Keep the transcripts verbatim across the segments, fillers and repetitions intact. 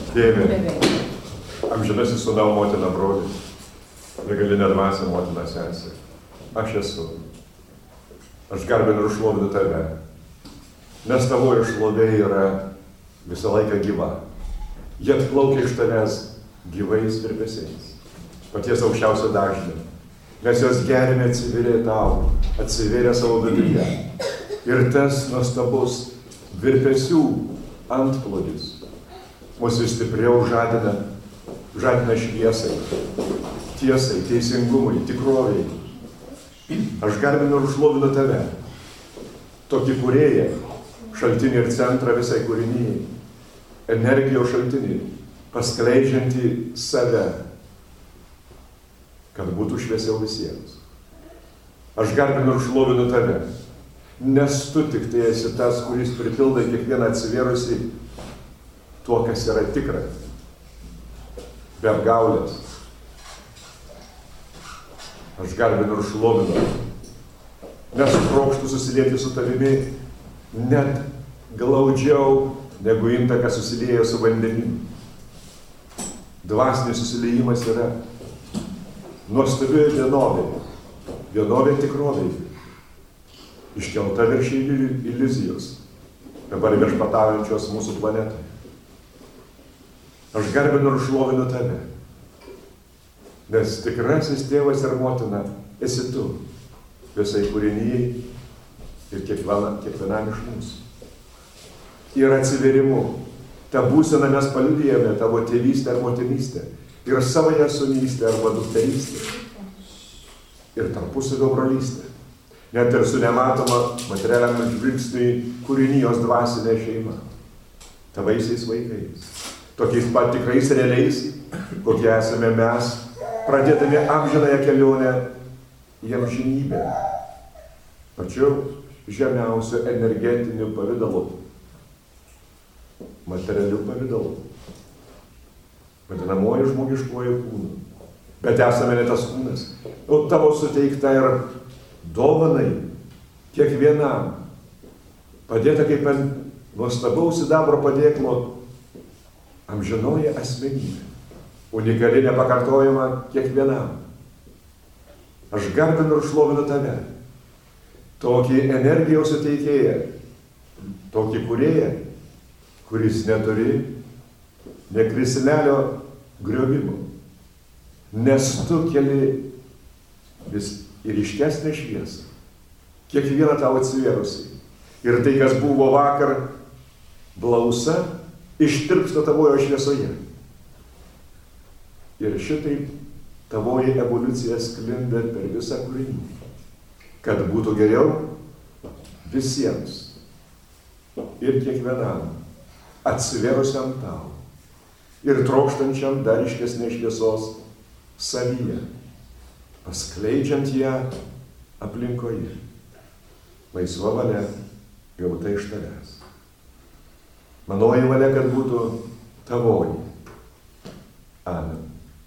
Tėve, amžinasis sūnau, motina, broli, begalinė dvasia, motina, sesė. Aš esu. Aš garbinu ir šlovinu tave, nes tavoji šlovė yra visą laiką gyva. Jie atplaukia iš tavęs gyvais virpesiais, paties aukščiausio dažnio. Mes jos gerime atsiverė tau, atsiverė savo viduje. Ir tas nuostabus virpesių antplūdis mus vis stipriau žadina, žadina šviesai, tiesai, teisingumui, tikroviai. Aš garbinu ir šlovinu tave, tokį kūrėją, šaltinį ir centrą visai kūrinijai, energijos šaltinį, paskleidžiantį save, kad būtų šviesiau visiems. Aš garbinu ir šlovinu tave, nes tu tik tai esi tas, kuris pripildai kiekvieną atsivėrusį tuo, kas yra tikra, be apgaulės. Aš garbinu ir šlovinu, nes trokštu susilieti su tavimi net glaudžiau, negu intakas susilieja su vandeniu. Dvasinis susiliejimas yra nuostabi vienovė, vienovė tikrovė, iškelta virš iliuzijos, dabar viešpataujančios mūsų planetoje. Aš garbinu ir šlovinu tave, nes tikrasis tėvas ir motina esi tu, visai kūrinijai ir kiekviena, kiekvienam iš mūsų. Ir atsiverimu, tą būseną mes paliudijame tavo tėvystę ar motinystę, ir savoje sunystę arba dukterystę, ir tarpusavio brolystę, net ir su nematoma materialiam žvilgsniui kūrinijos dvasinė šeima, tavaisiais vaikais, tokiais pat tikrais realiais, kokie esame mes, pradėdami amžinąją kelionę į amžinybę, pačiu žemiausiu energetiniu pavidalu, materialiu pavidalu, vadinamoju žmogiškuoju kūnu. Bet esame ne tas kūnas, o tavo suteikta ir dovanai kiekvienam, padėta kaip ant nuostabaus sidabro padėklo amžinoji asmenybė. Unikali, nepakartojama kiekvienam. Aš garbinu ir šlovinu tave, tokį energijos suteikėją, tokį kūrėją, kuris neturi ne krislelio griovimo, nes tu keli vis ir ryškesnę šviesą, kiekvieną tau atsivėrusiai. Ir tai, kas buvo vakar blausa, ištirpsta tavojo šviesoje. Ir šitaip tavoji evoliucija sklinda per visą kūrinį, kad būtų geriau visiems ir kiekvienam atsiverusiam tau ir trokštančiam dar ryškesnės šviesos savyje, paskleidžiant ją aplinkoje, laisva valia gauta iš tavęs. Manoji valia, kad būtų tavoji. Amen.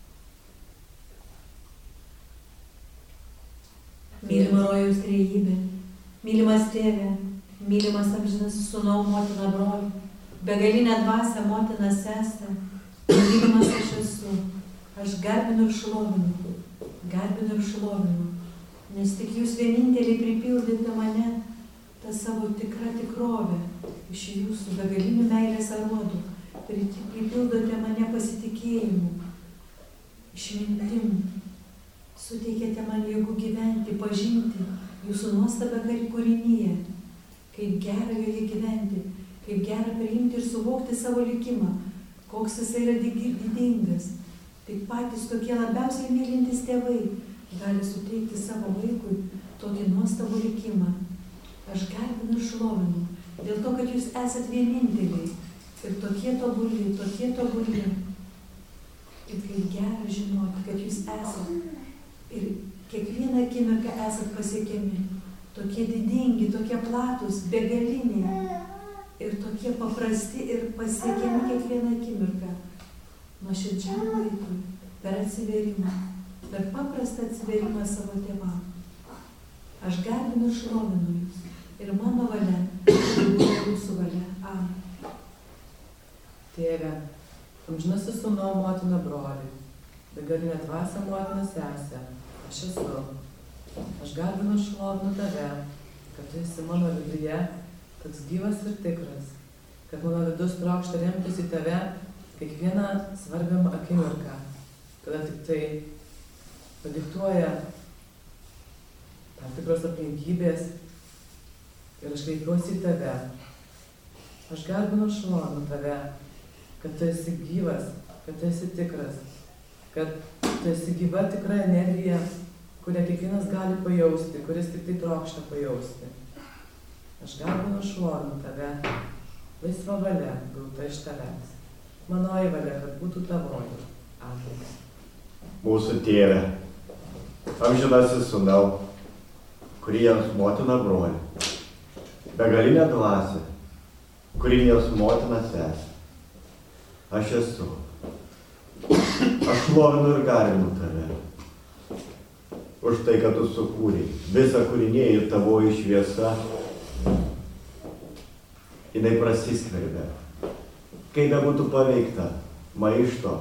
Mylima rojaus trejybė, mylimas tėve, mylimas amžinas sūnau, motina, broli, begalinė dvasia, motina, sesė, mylimas aš esu, aš garbinu ir šlovinu, garbinu ir šlovinu, nes tik jūs vieninteliai pripildėte mane tą savo tikrą tikrovę iš jūsų begalinių meilės aruodų, pripildote mane pasitikėjimu, išmintim. Suteikėte man jėgų gyventi, pažinti jūsų nuostabę kūrinyje, kaip gera joje gyventi, kaip gera priimti ir suvokti savo likimą, koks jis yra didingas. Tik patys tokie labiausiai mylintys tėvai gali suteikti savo vaikui tokį nuostabų likimą. Aš garbinu ir šlovinu, dėl to, kad jūs esat vieninteliai ir tokie tobuli, tokie tobuli. Ir kaip gera žinoti, kad jūs esat. Ir kiekvieną akimirką esat pasiekiami, tokie didingi, tokie platus, begaliniai ir tokie paprasti ir pasiekiami kiekvieną akimirką. Nuoširdžiam laikui, per atsivėrimą, per paprastą atsivėrimą savo tėvam. Aš garbinu ir šlovinu jūs ir mano valia, ir jūsų valia. Amen. Tėve, Amžinasis sūnau, motina, broli, begalinė dvasia, motina, sesė, aš esu. Aš garbinu ir šlovinu tave, kad tu esi mano viduje, toks gyvas ir tikras, kad mano vidus trokšta remtis į tave kiekvieną svarbią akimirką, kada tik tai padiktuoja tam tikros aplinkybės ir aš kreipiuosi į tave. Aš garbinu ir šlovinu tave, kad tu esi gyvas, kad tu esi tikras, kad tu esi gyva tikra energija, kurią kiekvienas gali pajausti, kuris tik tai trokšta pajausti. Aš garbinu ir šlovinu tave, laisva valia gauta iš tavęs. Manoji valia, kad būtų tavoji. Amen. Mūsų tėve, amžinasis sūnau, kuriems motina broli, begalinė dvasia, kuriems motina sesė. Aš esu. Aš šlovinu ir garbinu tave. Už tai, kad tu sukūrei visą kūrinį ir tavoji šviesa, jinai prasiskverbia. Kai bebūtų paveikta maišto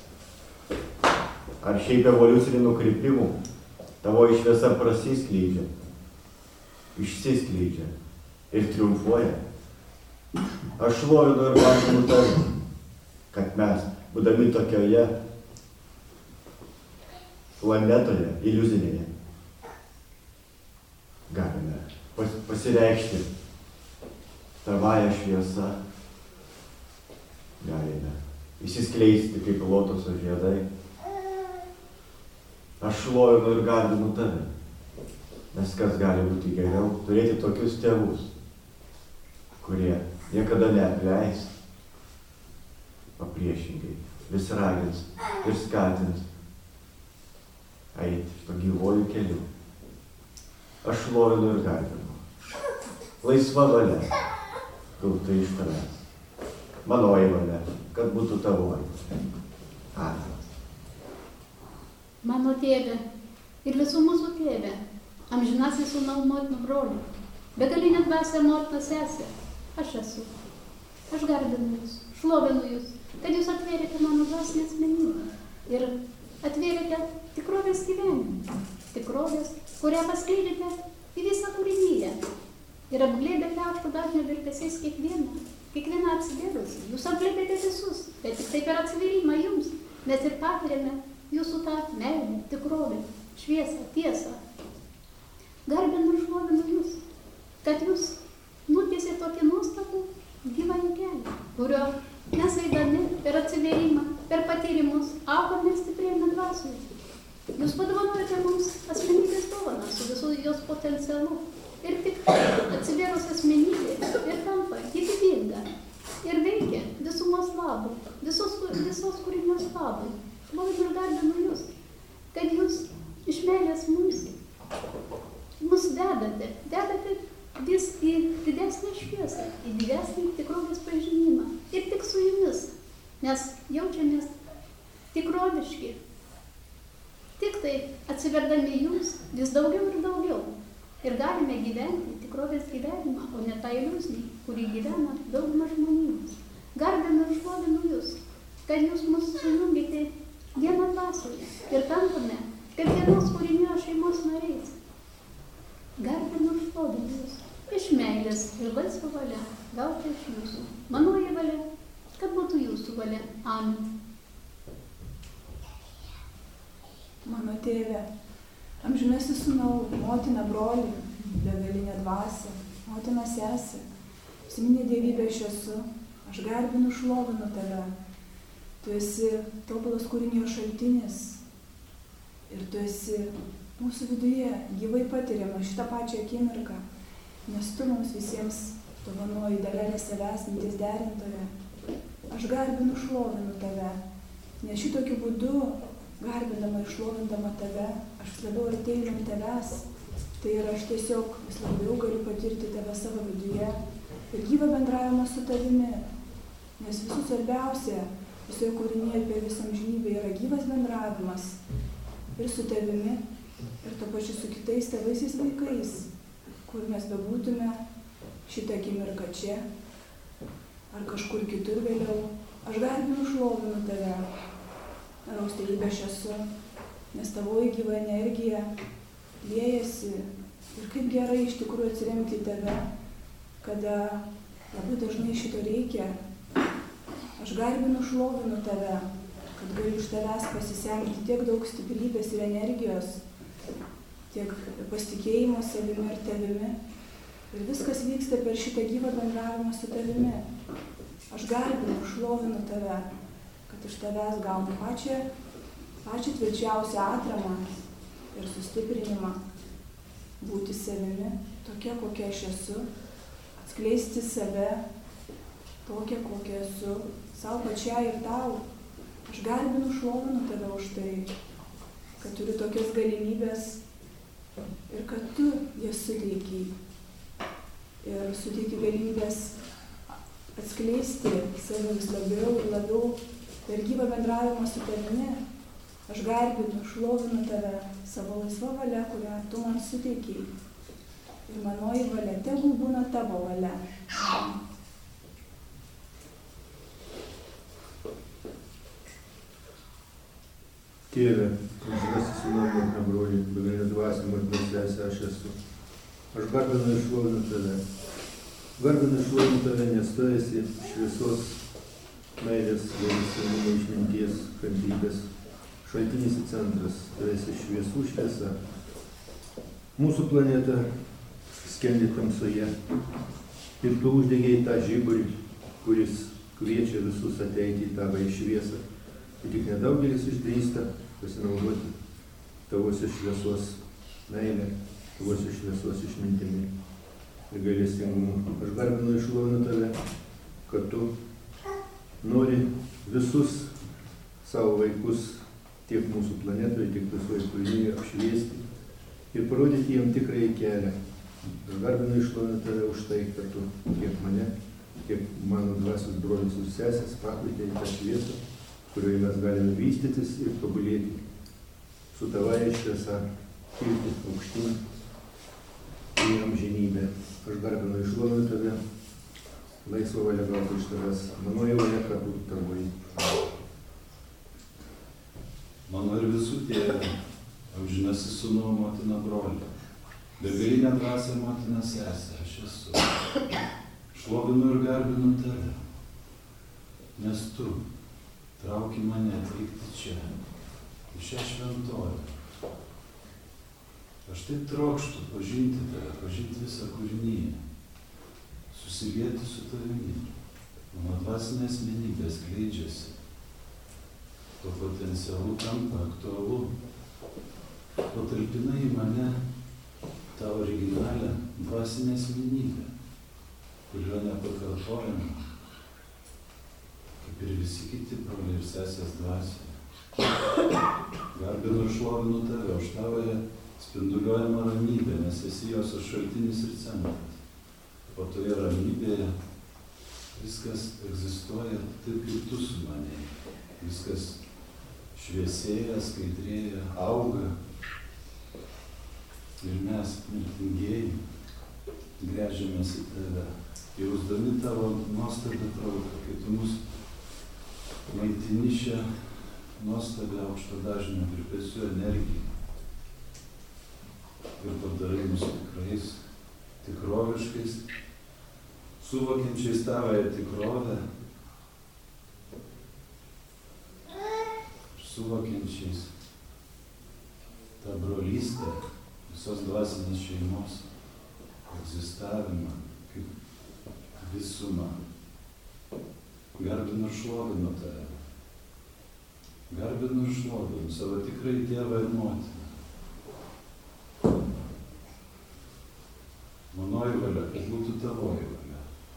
ar šiaip evoliucinių nukrypimų, tavoji šviesa prasiskleidžia, išsiskleidžia ir triumfuoja. Aš šlovinu ir garbinu tave, kad mes, būdami tokioje planetoje iliuzinėje, galime pas, pasireikšti tavąją šviesą, galime įsiskleisti kaip lotoso žiedai. Aš šlovinu ir garbinu tave, nes kas gali būti geriau, turėti tokius tėvus, kurie niekada neapleis, o priešingai vis ragins ir skatins eiti šito gyvojų keliu. Aš šlovinu ir garbinu. Laisva valia gauta iš tavęs. Manoji valia, kad būtų tavoji. Amen. Mano tėve ir visų mūsų tėve, amžinasis sūnau, motina, broli, begalinė dvasia, motina, sesė, aš esu. Aš garbinu jūs, šlovinu jūs, kad jūs atvėrėte mano dvasinę asmenybę ir atvėrėte tikrovės gyvenimą, tikrovės, kurią paskleidėte į visą kūrinyje ir apglėbėte aukšto dažnio virpesiais kiekvieną, kiekvieną atsivėrusi. Jūs apglėbėte visus, bet tik taip per atsivėrimą jums, mes ir patiriame jūsų tą meilę, tikrovę, šviesą, tiesą. Garbinu ir šlovinu jūs, kad jūs nutiesė tokį nuostabų gyvąjį kelią, kurio mes eidami per atsivėrimą, per patyrimus, augame ir stiprėjame dvasioje. Jūs padovanojate mums asmenybės dovaną su visu jos potencialu. Ir tik atsivėrus asmenybė ir tampa gyvybinga ir veikia visumos labui, visos, visos kūrinios labui. Šlovinu ir garbinu jūs, kad jūs iš meilės mums, mus dedate, dedate vis į didesnę šviesą, į didesnį tikrovės pažinimą. Ir tik su jumis mes jaučiamės tikroviški. Tik tai atsiverdami jums vis daugiau ir daugiau. Ir galime gyventi tikrovės gyvenimą, o ne tą iliuzinį, kurį gyvena dauguma žmonijos. Garbinu ir šlovinu jūs, kad jūs mus sujungite vieną dvasioje ir tampame kaip vienos kūrinijos šeimos nariais. Garbinu ir šlovinu jūs, iš meilės ir laisva valia gauti iš jūsų. Manoji valia, kad būtų jūsų valia. Amen. Mano tėve, amžinasis sūnau, motina, broli, begalinė dvasia, motina, sesė, Siminė dievybė aš esu, aš garbinu, šlovinu tave. Tu esi tobulas kūrinijos šaltinis ir tu esi mūsų viduje gyvai patiriama šitą pačią akimirką, nes tu mums visiems dovanoji dalelę savęs, minties derintoje. Aš garbinu, šlovinu tave, nes šitokiu būdu, garbindama ir šlovindama tave, aš vis labiau artėju link tavęs. Tai ir aš tiesiog vis labiau galiu patirti tave savo viduje ir gyvą bendravimą su tavimi. Nes visų svarbiausia, visoje kūrinyje per visą amžinybę yra gyvas bendravimas ir su tavimi, ir to pačiu su kitais tavaisiais vaikais, kur mes bebūtume šitą akimirką čia, ar kažkur kitur vėliau. aš garbinu šlovinu tave. Dangaus tėvybė aš esu, nes tavoji gyva energija liejasi. Ir kaip gerai iš tikrųjų atsiremti į tave, kada labai dažnai šito reikia. Aš garbinu šlovinu tave, kad galiu iš tavęs pasisemti tiek daug stiprybės ir energijos, tiek pasitikėjimo savimi ir tavimi. Ir viskas vyksta per šitą gyvą bendravimą su tavimi. Aš garbinu, šlovinu tave, kad iš tavęs gaunu pačią, pačią tvirčiausią atramą ir sustiprinimą. Būti savimi, tokia, kokia aš esu, atskleisti save, tokia, kokia esu, savo pačiai ir tau. Aš garbinu, šlovinu tave už tai, kad turiu tokias galimybės ir kad tu jas suteiki. Ir suteiki galimybės atskleisti save vis labiau ir labiau per gyvą bendravimą su tavimi. Aš garbinu, šlovinu tave savo laisvą valią, kurią tu man suteikiai. Ir manoji valia, tegul būna tavo valia. Tėve, amžinasis sūnau, motina broli, begalinė dvasia, motinos sesė, aš esu. Aš garbinu ir šlovinu tave. Garbinu ir šlovinu tave, nes tu esi šviesos, meilės, gailestingumo, išminties, kantrybės, šaltinis ir centras. Tu esi šviesų šviesa. Mūsų planeta skendi tamsoje. Ir tu uždegei tą žiburį, kuris kviečia visus ateiti į tavo šviesą. Ir tik nedaugelis išdrįsta pasinaudoti tavosios šviesos meilę, tavosios šviesos išmintimi ir gailestingumu. Aš garbinu ir šlovinu tave, kad tu nori visus savo vaikus tiek mūsų planetoje, tiek visoje kūrinyje apšviesti ir parodyti jiem tikrąjį kelią. Aš garbinu ir šlovinu tave už tai, kad tu tiek mane, tiek mano dvasios brolius ir sesės pakvietė į tą šviesą, kurioje mes galime vystytis ir tobulėti su tavąja šviesa, kilti aukštyn į amžinybę. Aš garbinu ir šlovinu tave, laisvą valią gauti iš tavęs, manoji valia, kad būtų tavoji. Mano ir visų tėvė, amžinasis sūnau, motina brolė, begalinė dvasia, motina sesė, aš esu. Šlovinu ir garbinu tave, nes tu trauki mane atvykti čia, į šią šventovę. Aš taip trokštu pažinti tave, pažinti visą kūrinyje, susilieti su tavimi. Mano dvasinė asmenybė skleidžiasi. Tuo potencialu tampa aktualu. Patalpina į mane tą originalią dvasinę asmenybę, kurio nepakartojama, kaip ir visi kiti broliai ir sesės dvasioje. Garbinu ir šlovinu tave už tavoje spinduliuojamą ramybę, nes esi jos šaltinis ir centras. O toje ramybėje viskas egzistuoja taip, kaip tu su manimi. Viskas šviesėja, skaidrėja, auga. Ir mes, mirtingieji, gręžiamės į tave, jausdami tavo nuostabią trauką, kai tu mus maitini šią nuostabią aukšto dažnio virpesių energiją ir padarai mus tikrais, tikroviškais, suvokiančiais tavąją tikrovę, suvokiančiais tą brolystę, visos dvasinės šeimos egzistavimą kaip visumą. Garbinu ir šlovinu tave. Garbinu ir šlovinu savo tikrąjį tėvą ir motiną. Manoji valia, kad būtų tavoji valia.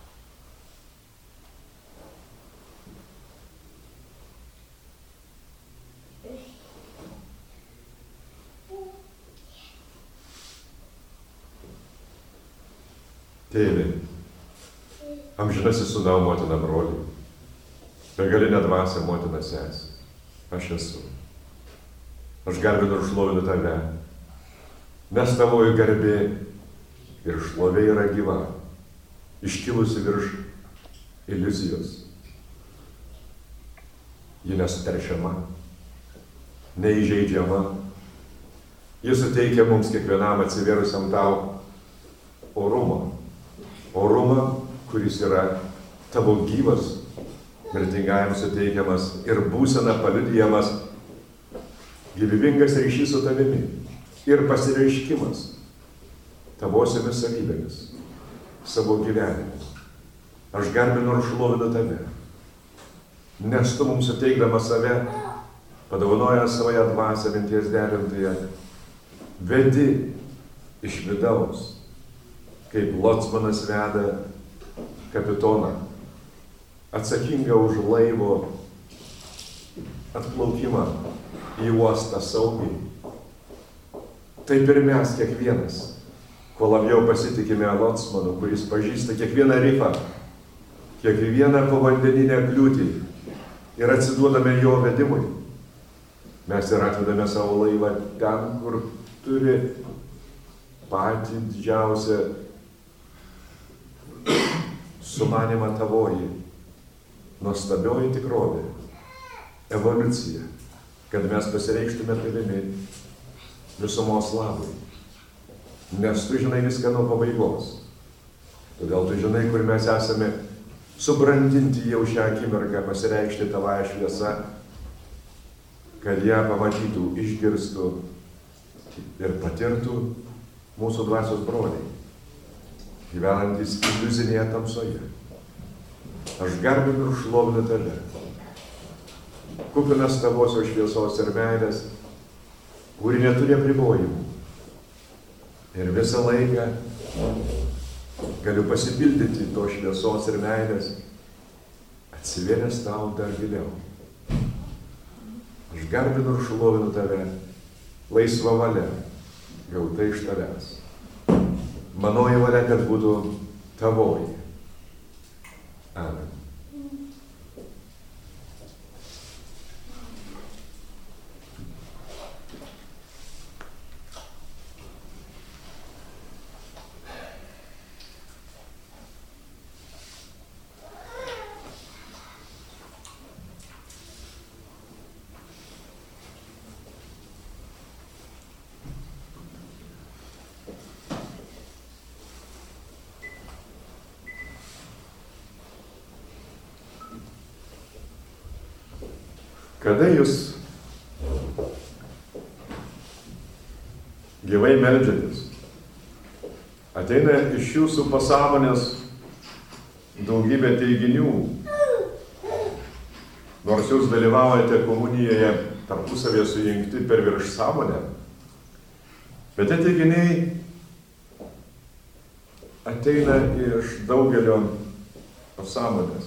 Tėve, amžinasis sūnau, motina broli, begalinė dvasia, motina sesė, aš esu. Aš garbinu ir šlovinu tave, nes tavoji garbė ir šlovė yra gyva, iškilusi virš iliuzijos. ji nesuteršiama, neįžeidžiama. Ji suteikia mums kiekvienam atsivėrusiam tau orumą. Orumą, kuris yra tavo gyvas, mirtingajam suteikiamas ir būsena paliudijamas, gyvybingas ryšys su tavimi ir pasireiškimas tavosiomis savybėmis, savo gyvenime. Aš garbinu ir šlovinu tave, nes tu mums suteikdamas save, padovanojęs savoje dvasią minties derintąją, vedi iš vidaus, kaip locmanas veda kapitoną, atsakingą už laivo atplaukimą į uostą saugiai. Taip ir mes kiekvienas, kuo labiau pasitikime locmanu, kuris pažįsta kiekvieną rifą, kiekvieną povandeninę kliūtį ir atsiduodame jo vedimui. Mes ir atvedame savo laivą ten, kur turi patį didžiausią sumanimą tavoji, nuostabioji tikrovė, evoliucija, kad mes pasireikštume tavimi visumos labui. Nes tu žinai viską nuo pabaigos. Todėl tu žinai, kur mes esame subrandinti jau šią akimirką, pasireikšti tavąją šviesą, kad ją pamatytų, išgirstų ir patirtų mūsų dvasios broliai, gyvenantis iliuzinėje tamsoje. Aš garbinu ir šlovinu tave, kupinas tavosios šviesos ir meilės, kuri neturi apribojimų. Ir visą laiką galiu pasipildyti to šviesos ir meilės, atsivėręs tau dar giliau. Aš garbinu ir šlovinu tave, laisva valia, gauta iš tavęs. Manoji valia, kad būtų tavoji. Amen. Kada jūs gyvai meldžiatės, ateina iš jūsų pasąmonės daugybė teiginių, nors jūs dalyvaujate komunijoje tarpusavėje sujungti per virš sąmonę, bet tie teiginiai ateina iš daugelio pasąmonės.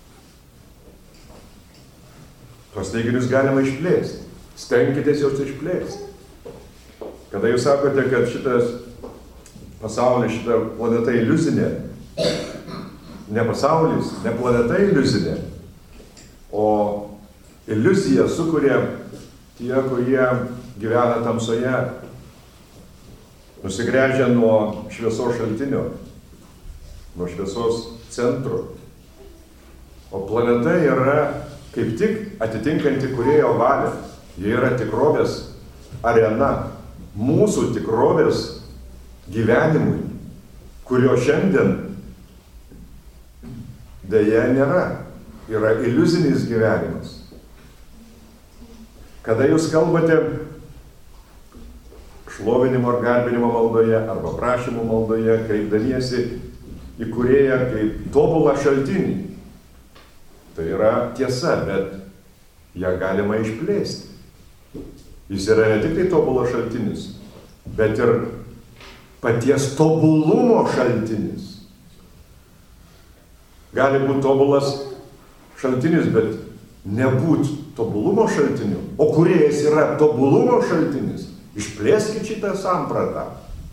Tuos teiginius galima išplėsti. Stenkitės juos išplėsti. Kada jūs sakote, kad šitas pasaulis, šita planeta iliuzinė, ne pasaulis, ne planeta iliuzinė, o iliuziją sukuria tie, kurie gyvena tamsoje, nusigręžia nuo šviesos šaltinio, nuo šviesos centro. O planeta yra kaip tik atitinkanti kūrėjo valią. Jie yra tikrovės arena, mūsų tikrovės gyvenimui, kurio šiandien deja nėra. Yra iliuzinis gyvenimas. Kada jūs kalbate šlovinimo ar garbinimo maldoje arba prašymų maldoje, kreipdamiesi į kūrėją kaip tobulą šaltinį, tai yra tiesa, bet ją galima išplėsti. Jis yra ne tik tai tobulo šaltinis, bet ir paties tobulumo šaltinis. Gali būti tobulas šaltinis, bet nebūt tobulumo šaltiniu. O kūrėjas yra tobulumo šaltinis. Išplėskit šitą sampratą.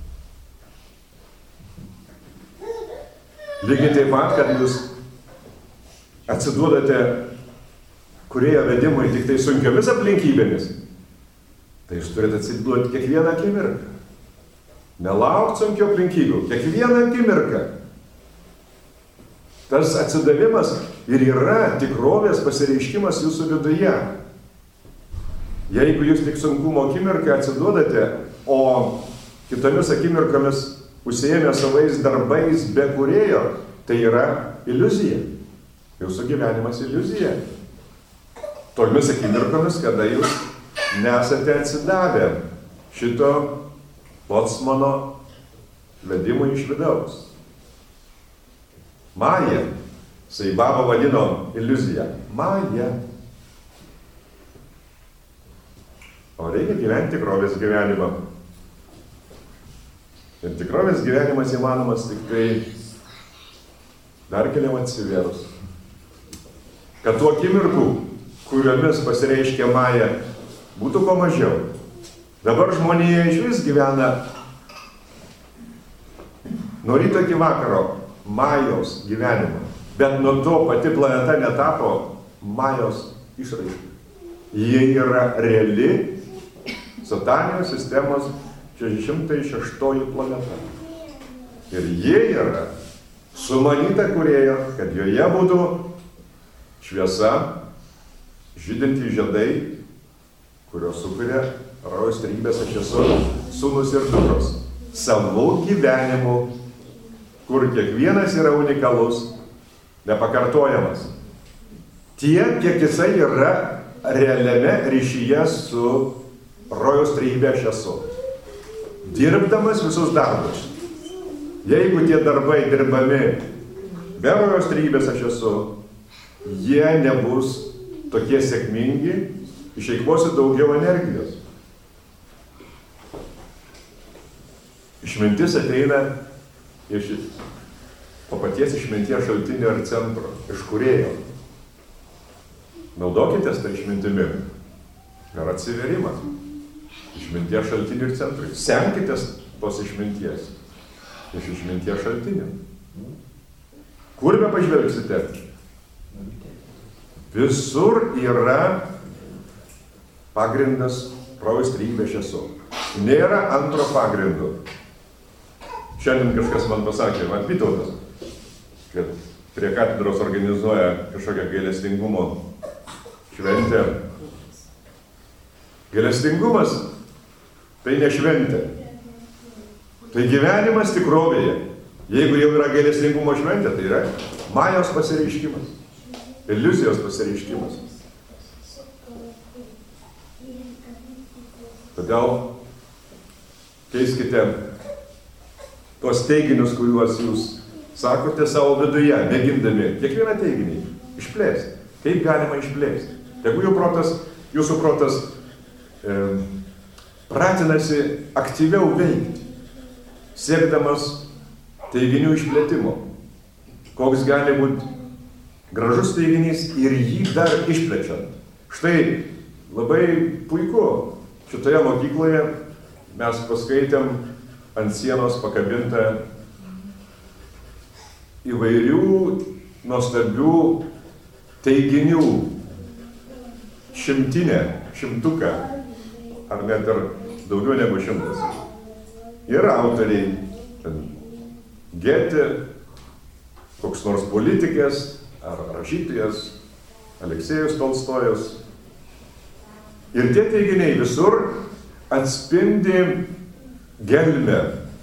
Lygiai taip pat, kad jūs atsiduodate kūrėjo vedimui tik tai sunkiomis aplinkybėmis, tai jūs turite atsiduoti kiekvieną akimirką. Nelaukti sunkių aplinkybių, kiekvieną akimirką. Tas atsidavimas ir yra tikrovės pasireiškimas jūsų viduje. Jeigu jūs tik sunkumo akimirką atsiduodate, o kitomis akimirkomis užsiėmę savais darbais be kūrėjo, tai yra iliuzija. Jūsų gyvenimas iliuzija. Tomis akimirkomis, kada jūs nesate atsidavę šito Lotsmano vedimui iš vidaus. Maja. Saibaba vadino iliuziją. Maja. O reikia gyventi tikrovės gyvenimą. Ir tikrovės gyvenimas įmanomas tik tai dar keliam atsivėrus. Kad tų akimirkų, kuriomis pasireiškia Maja, būtų kuo mažiau. Dabar žmonija iš vis gyvena nuo ryto iki vakaro Majos gyvenimą. Bet nuo to pati planeta netapo Majos išraiška. Jie yra reali Satanijos sistemos šeši šimtai šeštoji planeta. Ir jie yra sumanyta kūrėjo, kad joje būtų šviesa, žydintys žiedai, kurios sukuria rojaus trejybės aš esu sūnus ir dukros. Savo gyvenimu, kur kiekvienas yra unikalus, nepakartojamas. Tiek, kiek jisai yra realiame ryšyje su rojaus trejybė aš esu. Dirbdamas visus darbus. Jeigu tie darbai dirbami be rojaus trejybės aš esu, jie nebus tokie sėkmingi, išeikvosiu daugiau energijos. Išmintis ateina iš to paties išminties šaltinio ir centro, iš kūrėjo. Naudokitės tą išmintimi. Ir atsiverimas. Išminties šaltinių ir centrui. Semkitės tos išminties. Iš išminties šaltinio. Kur be pažvelgsite? Visur yra pagrindas rojaus trejybė aš esu. Nėra antro pagrindo. Šiandien kažkas man pasakė, man Vytautas, kad prie katedros organizuoja kažkokią gailestingumo šventę. Gailestingumas tai ne šventė. Tai gyvenimas tikrovėje. Jeigu jau yra gailestingumo šventė, tai yra Majos pasireiškimas. Iliuzijos pasireiškimas. Todėl keiskite tuos teiginius, kuriuos jūs sakote savo viduje, mėgindami kiekvieną teiginį išplėsti. Kaip galima išplėsti? Jeigu jų protas, jūsų protas e, pratinasi aktyviau veikti, siekdamas teiginių išplėtimo. Koks gali būti gražus teiginys ir jį dar išplečiant. Štai labai puiku. Šitoje mokykloje mes paskaitėm ant sienos pakabintą įvairių nuostabių teiginių šimtinę, šimtuką, ar net ir daugiau negu šimtas. Yra autoriai, Gėtė, koks nors politikas ar rašytojas, Aleksejus Tolstojus. Ir tie teiginiai visur atspindi gelmę.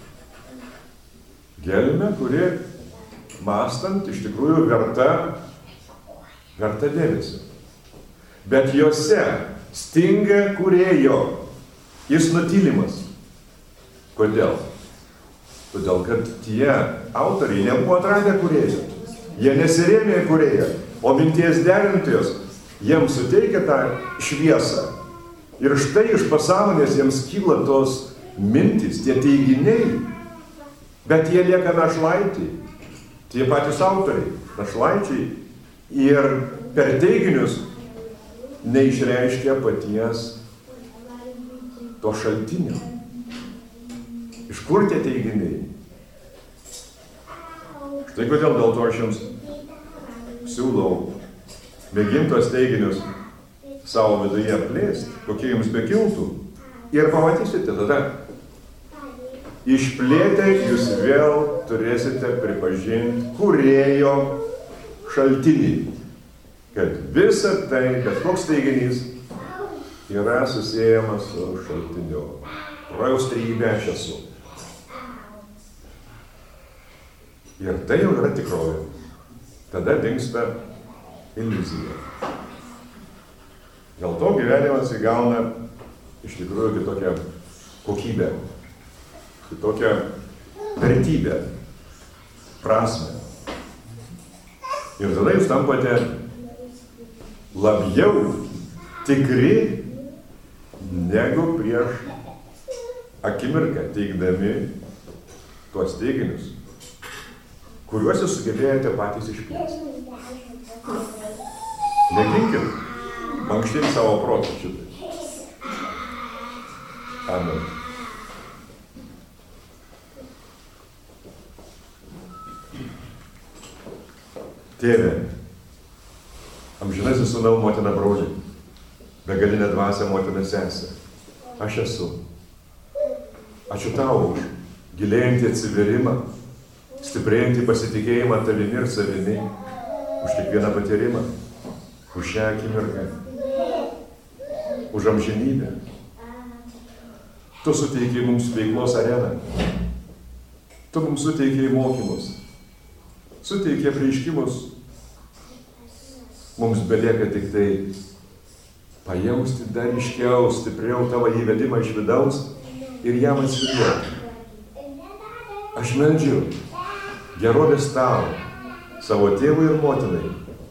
Gelmę, kuri mąstant iš tikrųjų verta, verta dėmesio. Bet jose stinga kūrėjo, jis nutylimas. Kodėl? Todėl, kad tie autoriai nebuvo atradę kūrėjo. Jie nesirėmė kūrėją, o minties derintojos jiems suteikia tą šviesą. Ir štai iš pasąmonės jiems kyla tos mintys, tie teiginiai, bet jie lieka našlaičiai. Tie patys autoriai, našlaičiai. Ir per teiginius neišreiškia paties to šaltinio. Iš kur tie teiginiai? Štai kodėl dėl to aš jums siūlau mėgintos teiginius savo viduje plėsti, kokie jums bekiltų. Ir pamatysite tada. Išplėtę jūs vėl turėsite pripažinti kūrėjo šaltinį, kad visa tai, bet koks teiginys, yra susijęs su šaltiniu. Rojaus trejybė aš esu. Ir tai jau yra tikrovė. Tada dingsta iliuzija. Dėl to gyvenimas įgauna iš tikrųjų kitokią kokybę, kitokią vertybę, prasme. Ir tada jūs tampate labiau tikri negu prieš akimirką teikdami tuos teiginius, kuriuos jūs sugebėjote patys išplėsti. Mėginkit mankštinti savo protą šitai. Amen. Tėve, amžinasis sūnau, motina brolį, begalinė dvasia, motina sesė, aš esu. Ačiū tau už gilėjantį atsiverimą, stiprėjantį pasitikėjimą tavimi ir savimi, už kiekvieną patyrimą, už šią akimirką, už amžinybę. Tu suteikiai mums veiklos areną, tu mums suteikiai mokymus, suteikiai apreiškimus. Mums belieka tik tai pajausti dar iškiau, stipriau tavo įvedimą iš vidaus ir jam atsiduoti. Aš meldžiu gerovės tau, savo tėvui ir motinai,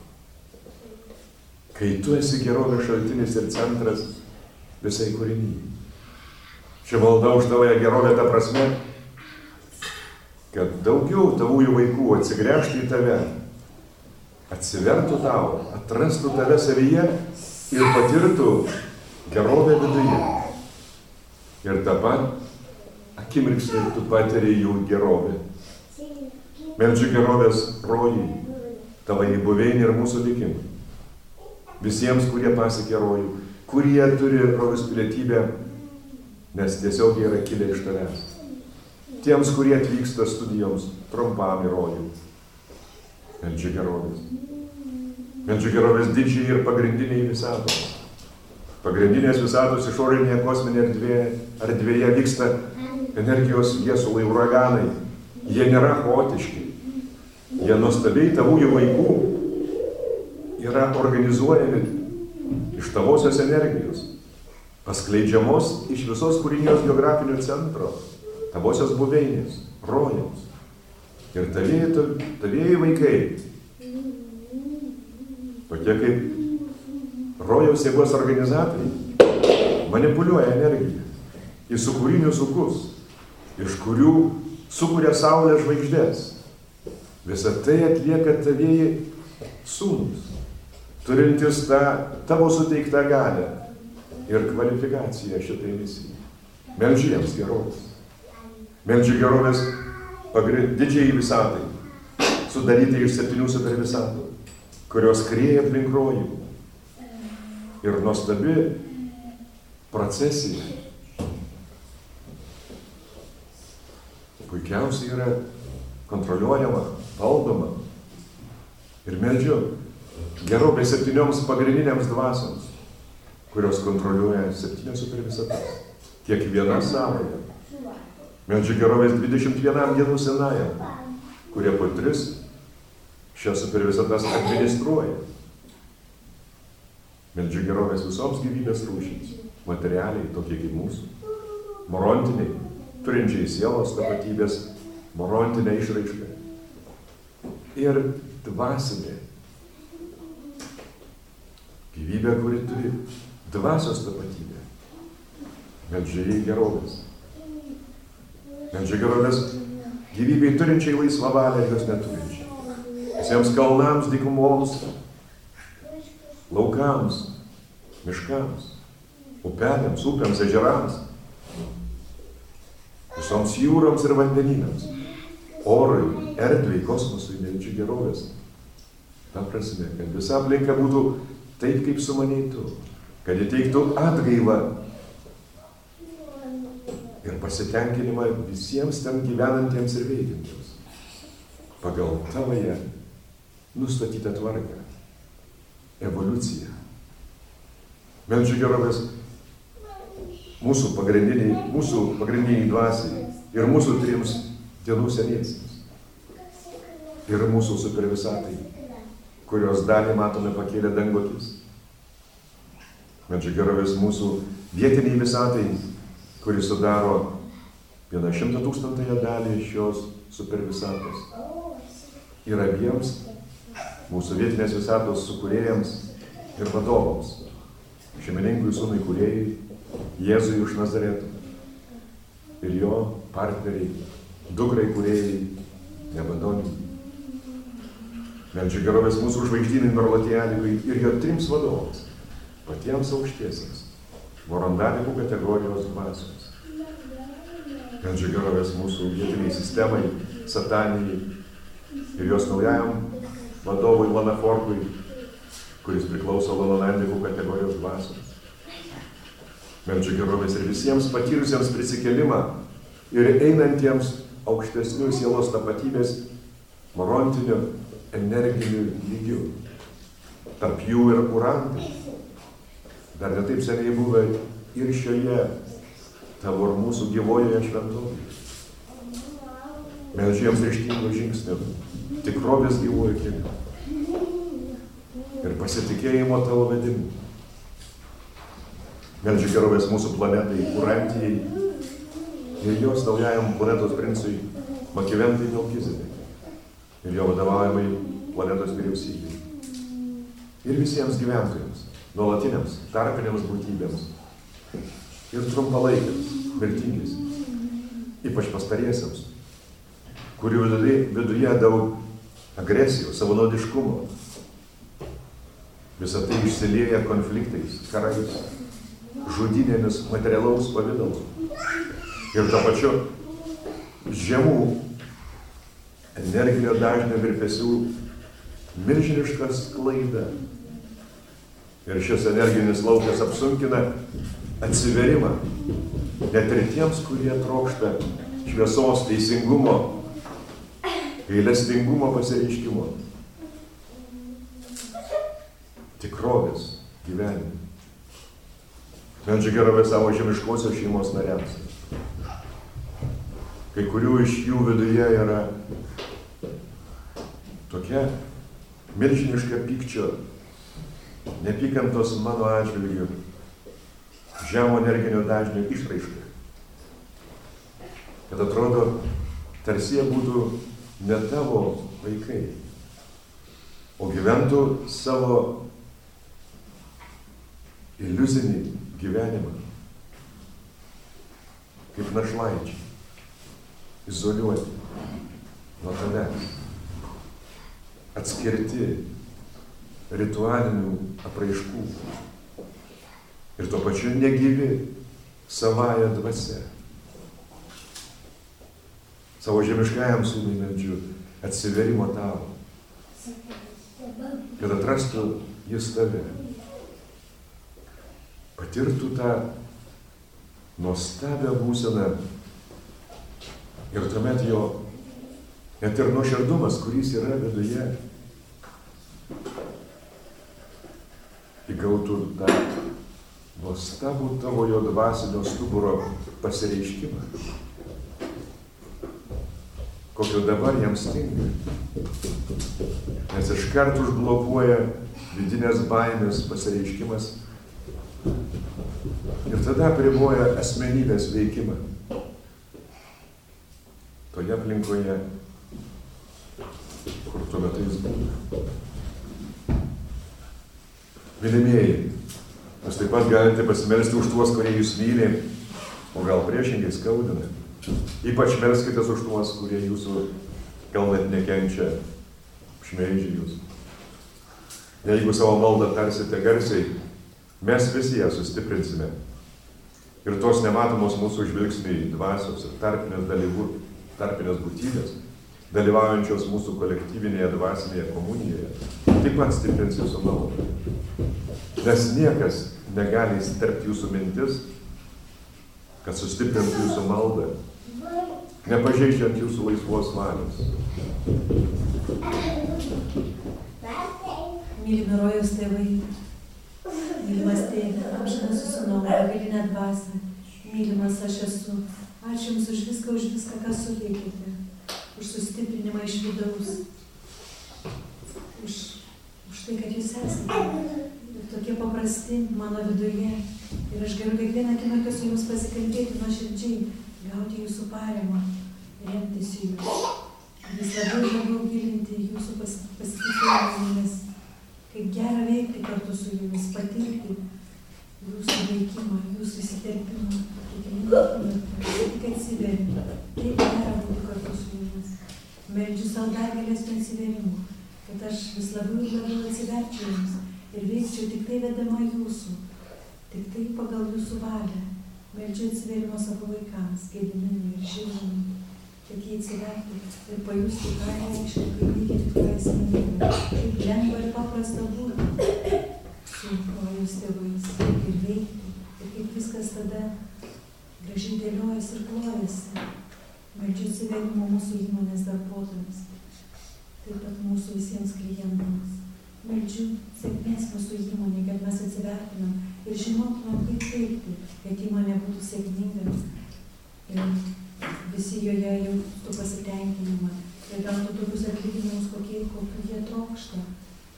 kai tu esi gerovės šaltinis ir centras visai kūrinyje. Čia malda už tavoje gerovę ta prasme, kad daugiau tavųjų vaikų atsigręžtų į tave, atsivertų tau, atrastų tave savyje ir patirtų gerovę viduje. Ir dabar akimirksniu tu patiri jų gerovę. Meldžiu gerovės rojui, tavai buveinį ir mūsų likimą. Visiems, kurie pasiekė rojų, kurie turi rojus pilietybę, nes tiesiog jie yra kilę iš tavęs. Tiems, kurie atvyksta studijoms trumpam į rojų. Meldžiu gerovės. Meldžiu gerovės didžiai ir pagrindiniai visatos. Pagrindinės visatos išorinėje kosminėje erdvėje, erdvėje vyksta energijos viesulai, uraganai. Jie nėra chaotiški. Jie nuostabiai tavųjų vaikų yra organizuojami iš tavosios energijos, paskleidžiamos iš visos kūrinijos geografinio centro, tavosios buveinės, rojaus. Ir tavieji, tavieji vaikai, tokie kaip rojaus jėgos organizatoriai, manipuliuoja energiją į sukūrinius sukus, iš kurių sukuria saulės žvaigždės. Visą tai atlieka tavieji sūnus, turintis tą tavo suteiktą galią ir kvalifikaciją šitai misijai. Meldžiu jiems gerovės. Meldžiu gerovės didžiai visatai, sudaryti iš septynių supervisatų, kurios skrieja aplink rojų. Ir nuostabi procesija puikiausiai yra kontroliuojama, valdoma. Ir meldžiu gerovę septynioms pagrindinėms dvasioms, kurios kontroliuoja septynias supervisatas, kiekviena savoje. Meldžiu gerovės dvidešimt vienam dienų senajam, kurie po tris šias supervisatas administruoja. Meldžiu gerovės visoms gyvybės rūšims, materialiai, tokie kaip mūsų, morontiniai, turinčiai sielos tapatybės, morontinę išraišką. Ir dvasinė gyvybė, kuri turi dvasios tapatybę. Meldžiu jai gerovės. Meldžiu gerovės gyvybei turinčiai laisvą valią ir jos neturinčiai. Visiems kalnams, dykumoms, laukams, miškams, upelėms, upėms, ežerams, visoms jūroms ir vandenynams, orui, erdvei, kosmosui meldžiu gerovės. Ta prasme, kad visa aplinka būtų taip, kaip sumanei tu, kad įteiktų atgailą ir pasitenkinimą visiems ten gyvenantiems ir veikiantiems pagal tavoje nustatytą tvarką, evoliuciją. Meldžiu gerovės mūsų pagrindiniai, mūsų pagrindiniai dvasiai ir mūsų trims dienų seniesiems. Ir mūsų supervisatai, kurios dalį matome pakėlę dangokis. Meldžiu gerovės mūsų vietiniai visatai, kuris sudaro vieną šimtą tūkstantąją dalį šios supervisatos. Ir abiems mūsų vietinės visatos sukūrėjams ir vadovams, šeimininkui, sūnui kūrėjai, Jėzui iš Nazareto ir jo partneriai, dukrai kūrėjai, Nebadonijai. Meldžiu gerovės mūsų žvaigždynui Merlotielikui ir jo trims vadovams, patiems aukštiesiems, Vorondalikų kategorijos dvasioms. Meldžiu gerovės mūsų vietiniai sistemai, Satanijai ir jos naujajam vadovui Lanaforkui, kuris priklauso Lanolandikų kategorijos dvasioms. Meldžiu gerovės ir visiems patyrusiems prisikelimą ir einantiems aukštesnių sielos tapatybės morontiniu energiniu lygiu. Tarp jų ir kurantai. Dar netaip seniai buvę ir šioje tavo ir mūsų gyvojoje šventovėje. Meldžiu jiems ryžtingų žingsnių, tikrovės gyvojo keliu ir pasitikėjimo tavo vedimu. Meldžiu gerovės mūsų planetai, Urantijai ir jos naujajam planetos princui Makiventai Melkizedekui ir jo vadovaujamai planetos vyriausybei. Ir visiems gyventojams, nuolatiniams, tarpiniams būtybėms ir trumpalaikiams, vertingiams, ypač pastariesiems, kurių viduje daug agresijos, savanaudiškumo. Visą tai išsilieja konfliktais, karais, žudynėmis materialaus pavidalo ir to pačiu žemų energinio dažnio virpesių milžiniška sklaida. Ir šis energinis laukas apsunkina atsiverimą net ir tiems, kurie trokšta šviesos, teisingumo, gailestingumo pasireiškimo, tikrovės gyvenimo. Meldžiu gerovės savo žemiškosios šeimos nariams. Kai kurių iš jų viduje yra tokia milžiniška pykčio, nepykantos mano atžvilgiu, žemo energinio dažnio išraiška. Kad atrodo, tarsi jie būtų ne tavo vaikai, o gyventų savo iliuzinį gyvenimą, kaip našlaičiai, izoliuoti nuo tavęs, atskirti ritualinių apraiškų ir tuo pačiu negyvi savąją dvasią. Savo žemiškajam sūnui meldžiu atsiverimo tavo, kad atrastų jis tave, patirtų tą nuostabią būseną ir tuomet jo net ir nuoširdumas, kuris yra viduje, įgautų tą nuostabų tavo jo dvasinio stuburo pasireiškimą, kokio dabar jam stinga, nes iškart užblokuoja vidinės baimės pasireiškimas ir tada apriboja asmenybės veikimą toje aplinkoje, kur tuo metu jis būna. Mylimieji, jūs taip pat galite pasimelsti už tuos, kurie jūs myli, o gal priešingai skaudina. Ypač melskitės už tuos, kurie jūsų gal net nekenčia, šmeižia jūs. Jeigu savo maldą tarsite garsiai, mes visi ją sustiprinsime. Ir tos nematomos mūsų žvilgsniai dvasios ir tarpinės, dalyvų, tarpinės būtybės, dalyvaujančios mūsų kolektyvinėje dvasinėje komunijoje, taip pat stiprins jūsų maldą. Nes niekas negali įsiterpti jūsų mintis, kad sustiprintų jūsų maldą nepažeidžiant jūsų laisvos valios. Mylimi rojaus tėvai, mylimas tėve, amžinasis sūnau, begalinė dvasia, mylimas aš esu. Ačiū Jums už viską, už viską, ką suteikėte, už sustiprinimą iš vidaus, už, už tai, kad Jūs esate ir tokie paprasti mano viduje. Ir aš galiu kiekvieną akimirką su Jums pasikalbėti nuoširdžiai, gauti Jūsų paramą, remtis į Jūs. Vis labiau ir labiau gilinti Jūsų pas, pasitikėjimus, kaip gera veikti kartu su Jumis, patirti Jūsų veikimą, Jūsų įsiterpimą, tik atsiverti. Taip gera būti kartu su Jumis. Meldžiu savo dar gilesnio atsiverimų, kad aš vis labiau ir labiau atsiverčiau Jums ir veikčiau tik tai vedama Jūsų, tik tai pagal Jūsų valią. Meldžiu atsiverimo savo vaikams, Gediminui ir Žilvinui, kad jie atsivertų ir pajustų, ką reiškia, kaip reikia tikrai asmenybę, kaip lengva ir paprasta būti su rojaus tėvais ir veikti, ir kaip viskas tada gražiai dėliojasi ir klojasi. Meldžiu atsiverimo mūsų įmonės darbuotojams, taip pat mūsų visiems klientams. Meldžiu sėkmės mūsų įmonė, kad mes atsivertumėm ir žinotumėm, kaip veikti, kad įmonė būtų sėkminga ir visi joje jaustų pasitenkinimą ir gautų tokius atlyginimus, kokie, kokių jie trokšta.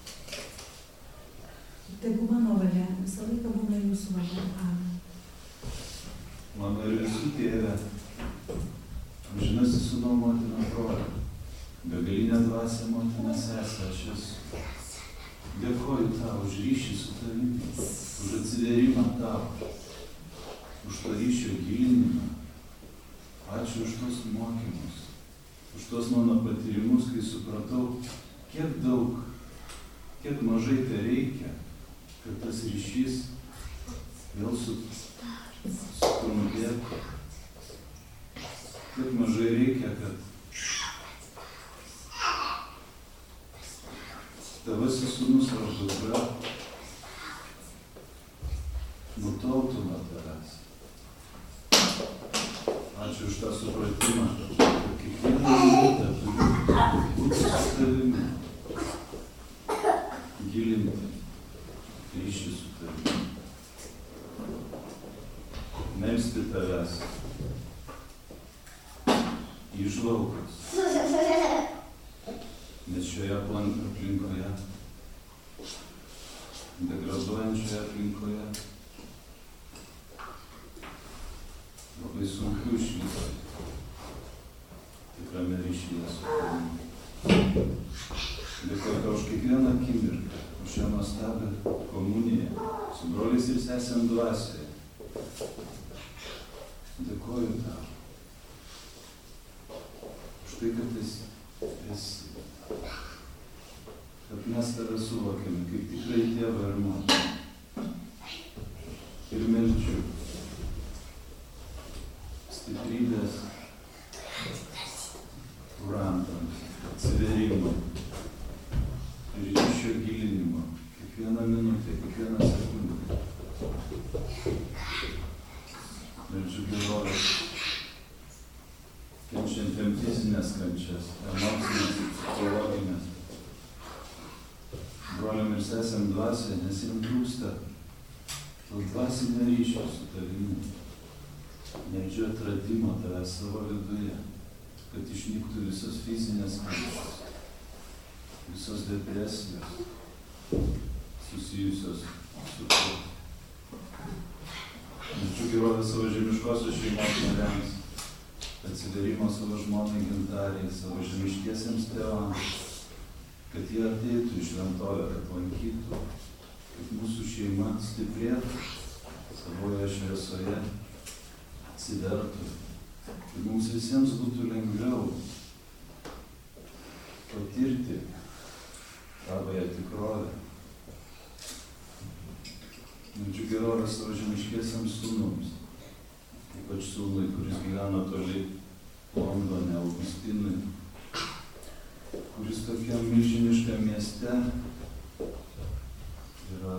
Tegu mano valia, visą laiką būna Jūsų valia. Amen. Mano ir visų tėve, amžinasis sūnau, motina, broli, begalinė dvasia, motina, sesė, aš esu. Dėkoju Tau už ryšį su Tavimi, už atsiverimą Tau, už to ryšio gilinimą. Ačiū už tos mokymus, už tos mano patyrimus, kai supratau, kiek daug, kiek mažai tai reikia, kad tas ryšys vėl su, sutrumpėtų. Kiek mažai reikia, kad Tavasis sūnus ar dukra nutoltų nuo Tavęs. Ačiū už tą supratimą, kad kiekvieną minutę turiu būti su Tavimi, gilinti ryšį su Tavimi, melsti Tavęs, įžvalgos, nes šioje aplinkoje, degraduojančioje aplinkoje, labai sunku išlikti tikrame ryšyje su Tavimi. Dėkoju Tau už kiekvieną akimirką, už šią nuostabią komuniją su broliais ir sesėm dvasioje. Dėkoju Tau už tai, kad esi, esi, kad mes Tave suvokiame kaip tikrai tėvą ir motiną. Ir meldžiu stiprybės kurantams, atsiverimo ir ryšio gilinimo kiekvieną minutę, kiekvieną sekundę. Meldžiu gerovės kenčiantiem fizinės kančias, emocinės, psichologinės. Broliam ir sesėm dvasioje, nes jiems trūksta to dvasinio ryšio su Tavimi. Meldžiu atradimo Tavęs savo viduje, kad išnyktų visos fizinės kančios, visos depresijos susijusios su tuo. Meldžiu gerovės savo žemiškosios šeimos nariams, atsiverimo savo žmonai Gintarei, savo žemiškiesiems tėvams, kad jie ateitų į šventovę, kad lankytų, kad mūsų šeima stiprėtų savoje šviesoje, atsivertų, kad mums visiems būtų lengviau patirti tavoje tikrovę. Meldžiu gerovės savo žemiškiesiams sūnums, ypač sūnui, kuris gyvena toli Londone, Augustinui, kuris tokiam milžiniškam mieste yra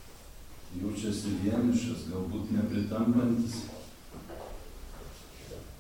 jaučiasi vienišas, galbūt nepritampantis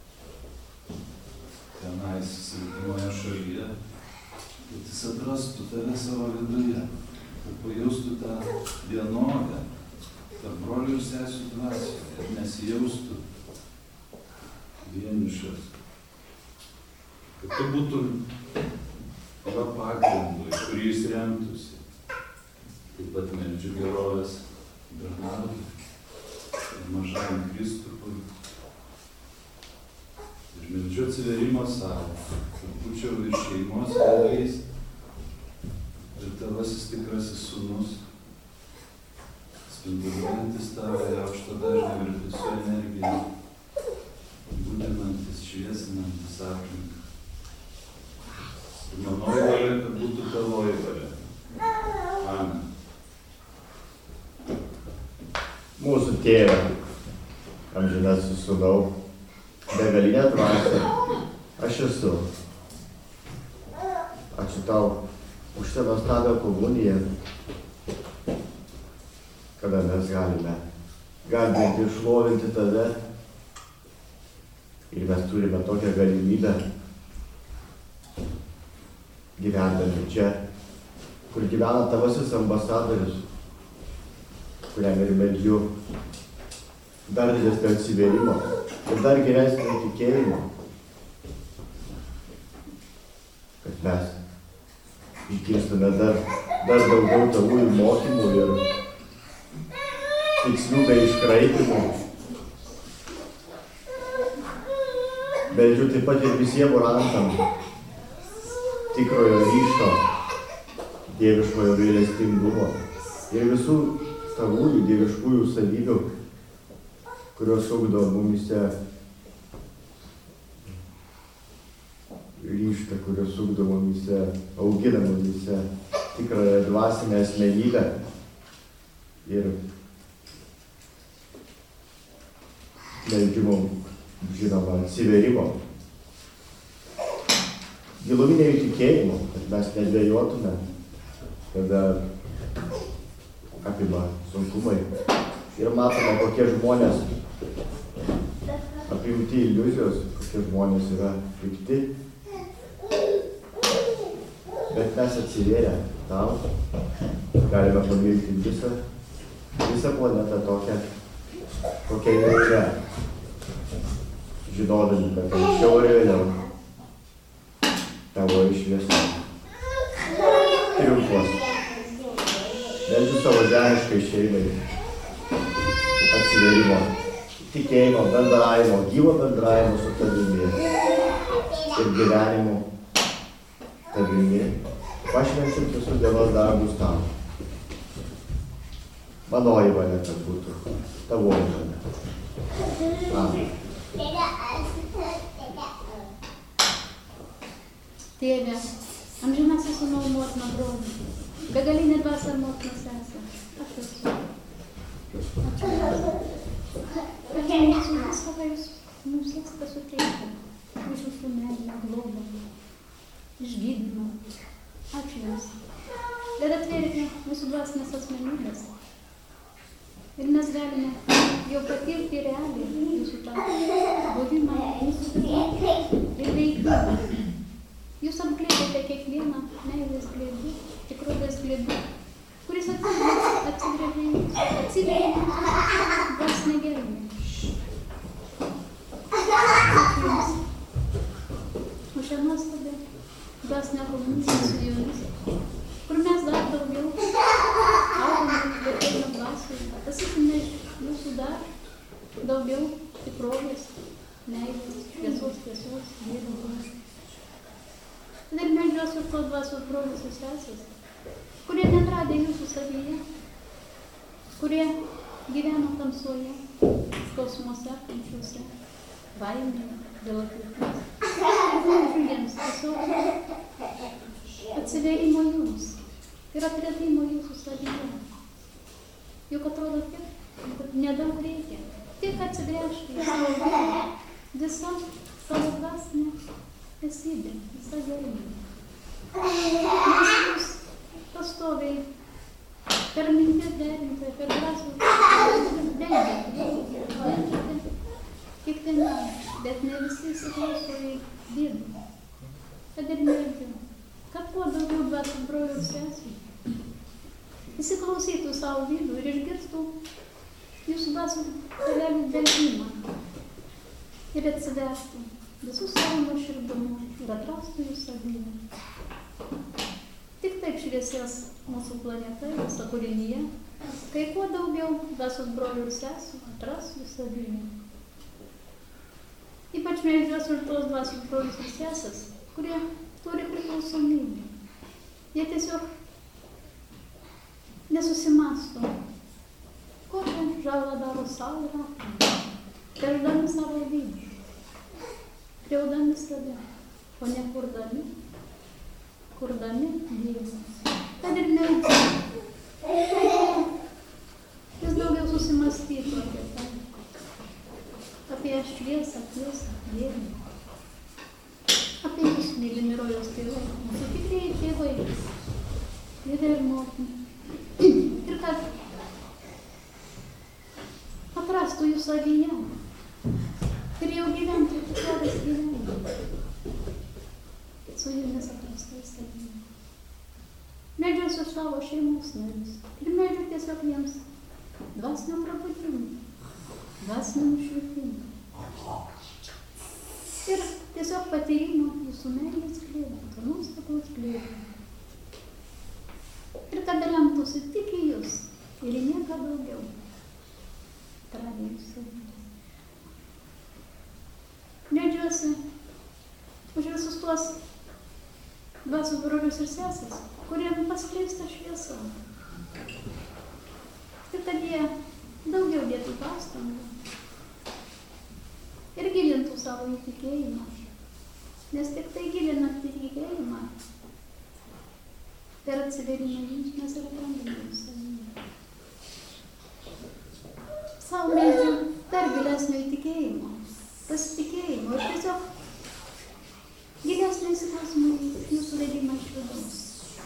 svetimoje šalyje, kad jis atrastų tave savo viduje, kad pajaustų tą vienovę tarp brolių ir sesių dvasioje, kad nesijaustų vienišas. Kad tu būtum jo pagrindu, į kurį jis remtųsi. Taip pat meldžiu gerovės Bernardui ir mažajam Kristupui. Ir meldžiu atsiverimo savo, kad būčiau ir šeimos tėvais, ir tavasis tikrasis sūnus, spinduliuojantis tavo į aukštą dažnį virpesių energiją, būdinantis, šviesinantis aplinką. Ir manoji valia, kad būtų tavoji valia. Amen. Mūsų tėve, amžinasis sūnau, begalinė dvasia, aš esu. Ačiū tau už tą nuostabią komuniją, kada mes galime garbinti ir šlovinti tave. Ir mes turime tokią galimybę, gyvendami čia, kur gyvena tavasis ambasadorius, kuriam ir meldžiu dar didesnio atsivėrimo ir dar geresnio tikėjimo, kad mes išgirstume dar, dar daugiau tavųjų mokymų ir tikslių bei iškraipimų. Meldžiu taip pat ir visiems orantam tikrojo ryšto, dieviškojo gailestingumo ir visų tavųjų dieviškųjų savybių, kurios ugdo mumise ryštą, kurios ugdo mumise, augina mumise tikrąją dvasinę asmenybę ir meldžiu mums, žinoma, atsiverimo, giluminio įtikėjimo, kad mes nedvejotume, kada apima sunkumai ir matome, kokie žmonės apimti iliuzijos, kokie žmonės yra pikti, bet mes atsivėrę tau, galime pamilti visą, visą planetą tokią, kokia yra čia. Žinodami, kad anksčiau ir vėliau tavo šviesa triumfuos. Meldžiu savo žemiškai šeimai atsivėrimo, tikėjimo, bendravimo, gyvo bendravimo su tavimi ir gyvenimu tavimi, pašvenčiant visus dienos darbus tau. Manoji valia, kad būtų tavo valia. Amen. Tėve, amžinasis sūnau, motina, broli, begalinė dvasia ir motina sesė, aš esu. Ačiū Jėzų, viską jūs mums esate suteikę, už jūsų meilę, globą, išgydymą. Ačiū Jums. Ir atvėrėte mūsų dvasinės asmenybės. Ir mes galime jau patirti realiai jūsų tą buvimą ir veiklą. Jūs apglėbėte kiekvieną meilės glėbį, tikrovės glėbį, kuris atsigręžia į jūs, atsigręžia į jūsų dvasinę gelmę. Ačiū Jums už šią nuostabią dvasinę komuniją su Jumis, kur mes dar daugiau augame vertėjimo dvasioje, pasisime iš jūsų dar daugiau tikrovės, meilės, šviesos, tiesos, Dievo dvasios. Ir meldžiuosi už tos dvasios brolius ir sesės, kurie neatradę jūsų savyje, kurie gyveno tamsoje, skausmuose, kančiuose, baimėje, dėl atlikties. Meldžiu jiems tiesiog atsivėrimo jums ir atradimo jūsų savyje. Juk atrodo tik, kad nedaug reikia, tik atsigręžti į savo gyvenimą, visą savo dvasinę esybę, visą gelmę. Nes jūs pastoviai per mintis derinti, per dvasios derinti, derinti kiekvienam, bet ne visi įsiklauso į vidų. dvasių dalelių delgimą ir atsivertų visus savo nuoširdumu ir atrastų jų savyje. Tik taip šviesės mūsų planeta, visa kūrinyje, kai kuo daugiau dvasios brolių ir sesų atras jų savyje. Ypač meldžiuosi už tos dvasios brolius ir sesės, kurie turi priklausomybę. Jie tiesiog nesusimąsto, kokią žalą daro savo ir aplinkai, teršdami savo vidų, kriaudami save, o ne kurdami, kurdami Dievą. Kad ir meldžiu, vis daugiau susimąstytų apie tai, apie šviesą, tiesą, Dievą, apie jūs, mylimi rojaus tėvai, mūsų tikrieji tėvai, tėvai ir motina. Ir kad atrastų jų savyje ir jau gyventų tikrovės gyvenimą su jumis atrastais savyje. Meldžiuosi už savo šeimos narius ir meldžiu tiesiog jiems dvasinio prabudimo, dvasinio nušvietimo ir tiesiog patyrimo jūsų meilės glėbio, to nuostabaus glėbio. Ir kad remtųsi tik į jūs ir į nieką daugiau. Atradę jūs savyje. Meldžiuosi už visus tuos dvasios brolius ir sesės, kuriem paskleista šviesa. Ir kad jie daugiau dėtų pastangų ir gilintų savo įtikėjimą. Nes tik tai gilinant įtikėjimą, per atsiverimą jums mes ir atrandame savyje. Sau meldžiu dar gilesnio įtikėjimo, pasitikėjimo ir tiesiog gilesnio įsiklausimo į jūsų vedimą iš vidaus.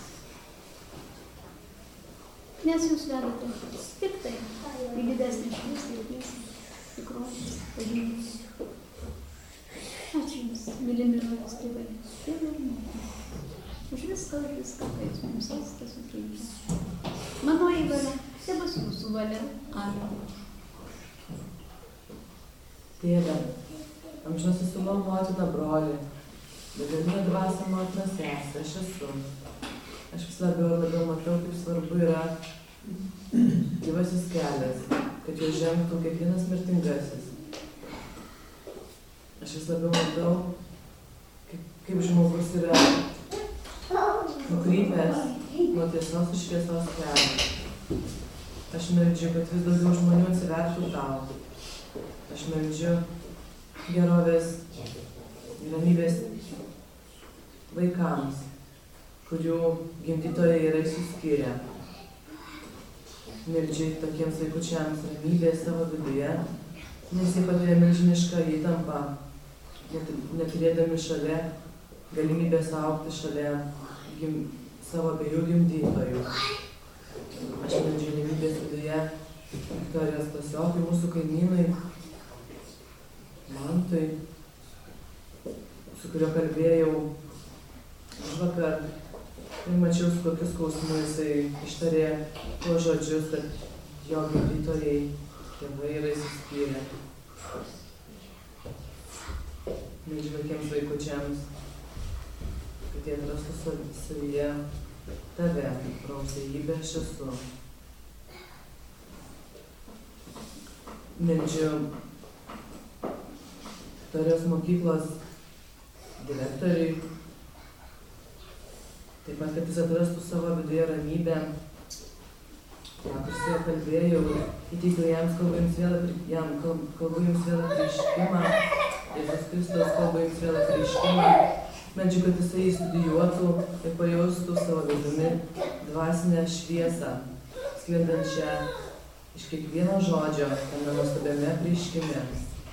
Nes jūs vedate tik tai į didesnį šviesą ir tiesą, tikrovės, pažinimus. Ačiū jums, mylimi rojaus tėvai, tėvai ir motina. Už viską, už viską, ką jūs mums esate suteikę. Mano įvalia, tai bus jūsų valia. Amen. Tėve, amžinasis sūnau motina broli, begalinė dvasia motina sesė, aš esu. Aš vis labiau ir labiau matau, kaip svarbu yra gyvasis kelias, kad jau žengtų kiekvienas mirtingasis. Aš vis labiau matau, kaip, kaip žmogus yra nukrypęs nuo tiesos ir šviesos kelio. Aš meldžiu, kad vis daugiau žmonių atsivertų tau. Aš meldžiu gerovės ir ramybės vaikams, kurių gimdytojai yra išsiskyrę. Meldžiu tokiems vaikučiams ramybės savo viduje, nes jie patiria milžinišką įtampą, neturėdami šalia galimybės augti šalia gim, savo abiejų gimdytojų. Aš meldžiu ramybės viduje Viktorijos Klasiokui, mūsų kaimynui, Mantui, su kurio kalbėjau užvakar ir mačiau, su kokius skausmu jisai ištarė tuos žodžius, kad jo gimdytojai tėvai yra išsiskyrę. Meldžiu tokiems vaikučiams, kad jie atrastų savyje tave, prausėjybę aš esu. Meldžiu Viktorijos mokyklos direktoriui, taip pat, kad jis atrastų savo viduje ramybę. Vakar su juo kalbėjau, įteikiu jam kalbu jums vėl, jam kalbu jums vėl apreiškimą, Jėzus Kristus kalbu jums vėl apreiškimą. Meldžiu, kad jisai studijuotų ir pajaustų savo vidumi dvasinę šviesą, sklindančią iš kiekvieno žodžio tame nuostabiame apreiškime.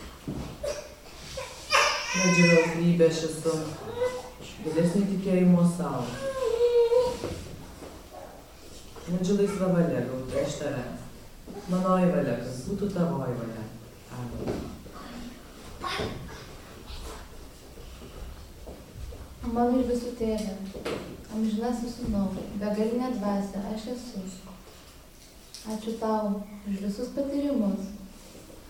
Meldžiu valstybę aš esu, didesnį tikėjimo savo. Meldžiu laisvą valią gauti iš tavęs. Manoji valia, kad būtų tavoji valia. Amen. Mano ir visų tėvė, amžinasis sūnau, begalinė dvasia, aš esu. Ačiū tau už visus patyrimus,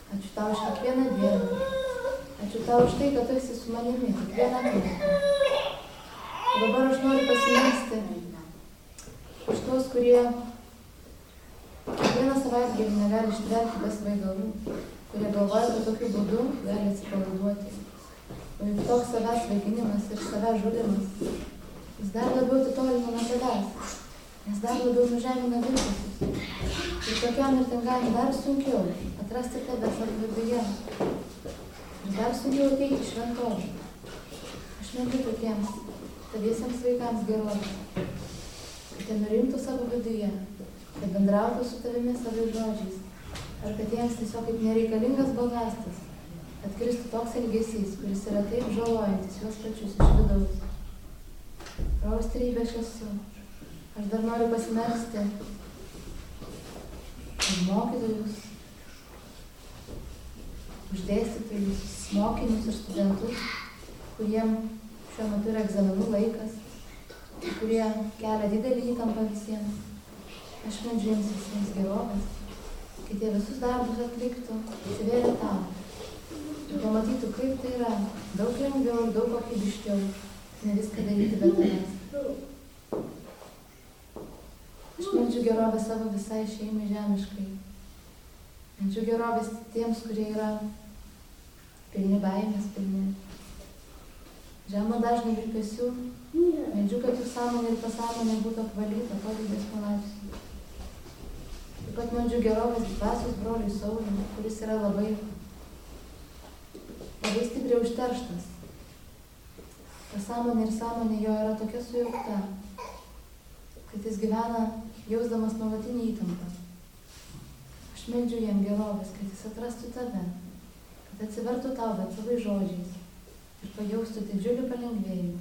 Ačiū tau už kiekvieną dieną. Ačiū tau už tai, kad tu esi su manimi kiekvieną minutę. O dabar aš noriu pasimesti už tuos, kurie kiekvieną savaitgalį negali ištverti be svaigalų, kurie galvoja, kad tokiu būdu gali atsipalaiduoti. O juk toks savęs svaiginimas ir savęs žudimas, jis dar labiau atitolina nuo tavęs, nes dar labiau nužemina virpusius. Ir tokiam mirtingam dar sunkiau atrasti tave savo viduje. Ir dar sunkiau ateiti į šventovę. Aš meldžiu tokiems taviesiems vaikams gerovės, kad jie nurimtų savo viduje, kad bendrautų su tavimi savais žodžiais, ar kad jiems tiesiog kaip nereikalingas balastas atkristų toks elgesys, kuris yra taip žalojantis juos pačius iš vidaus. Rojaus trejybė aš esu. Aš dar noriu pasimelsti už mokytojus, už dėstytojus, mokinius ir studentus, kuriem šiuo metu yra egzaminų laikas, kurie kelia didelį įtampą visiems. Aš meldžiu jiems visiems gerovės, kad jie visus darbus atliktų, atsivėrė tau. Ir pamatytų, kaip tai yra daug lengviau ir daug kokybiškiau, ne viską daryti be tavęs. Aš meldžiu gerovę savo visai šeimai žemiškai. Meldžiu gerovės tiems, kurie yra pilni baimės, pilni žemo dažnai virpesių. Meldžiu, kad jų sąmonė ir pasąmonė būtų apvalyta tolybės palaipsnių. Taip pat meldžiu gerovės dvasios broliui Sauliui, kuris yra labai, labai stipriai užterštas. Pasąmonė ir sąmonė jo yra tokia sujaukta, kad jis gyvena jausdamas nuolatinį įtampą. Aš meldžiu jam gerovės, kad jis atrastų tave, kad atsivertų tau bet savais žodžiais ir pajaustų didžiulį palengvėjimą.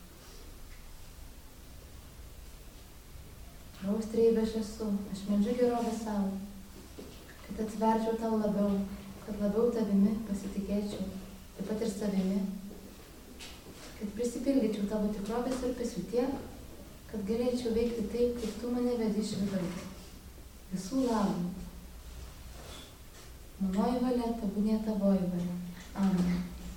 Rojaus trejybė aš esu, aš meldžiu gerovę savo, kad atsiverčiau tau labiau, kad labiau tavimi pasitikėčiau, taip pat ir savimi, kad prisipildyčiau tavo tikrovės virpesių tiek, kad galėčiau veikti taip, kaip tu mane vedi iš vidaus. Visų labų. Manoji valia, tebūnie tavoji valia. Amen.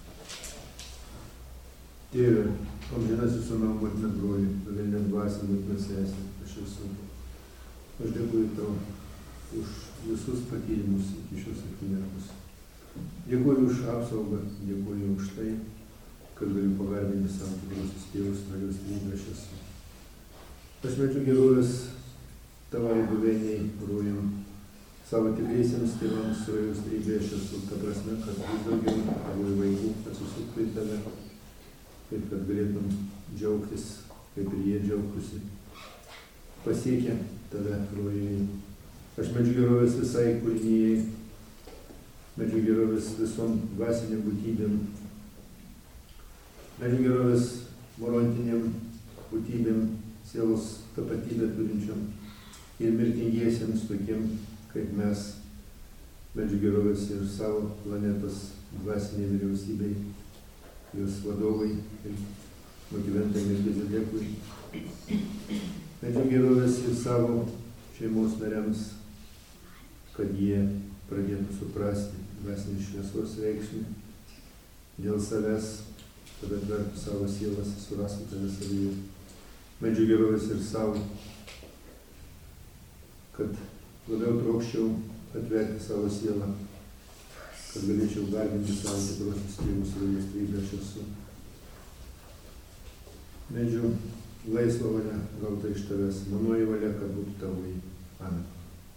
Tėve, amžinasis sūnau, motina broli, velnė dvasia, motina sesė, aš esu. Aš dėkuoju tau už visus patyrimus iki šios akimirkos. Dėkuoju už apsaugą, dėkuoju už tai, kad galiu pagarbinti savo tikrosius tėvus, Rojaus trejybė aš esu. Aš meldžiu gerovės tavai buveinei, rojam, savo tikriesiems tėvams, Rojaus trejybė aš esu, ta prasme, kad vis daugiau tavo vaikų atsisuktų į tave, kaip kad galėtum džiaugtis, kaip ir jie džiaugtųsi, pasiekia tave, rojai. Aš meldžiu gerovės visai kūrinijai, meldžiu gerovės visom dvasiniam būtybėm, meldžiu gerovės morontiniam būtybėm, sielos tapatybę turinčiam ir mirtingiesiems tokiem, kaip mes. Meldžiu gerovės ir savo planetos dvasiniai vyriausybei, jos vadovai ir motyventai Melchizedekui. Meldžiu gerovės ir savo šeimos nariams, kad jie pradėtų suprasti dvasinės šviesos reikšmę dėl savęs, kad atvertų savo sielas, surastų tave savyje. Meldžiu gerovės ir savo, kad labiau trokščiau atverti savo sielą, kad galėčiau garbinti savo tikrosius tėvus, Rojaus trejybė aš esu. Meldžiu laisvą valią gautą iš tavęs, manoji valia, kad būtų tavoji. Amen.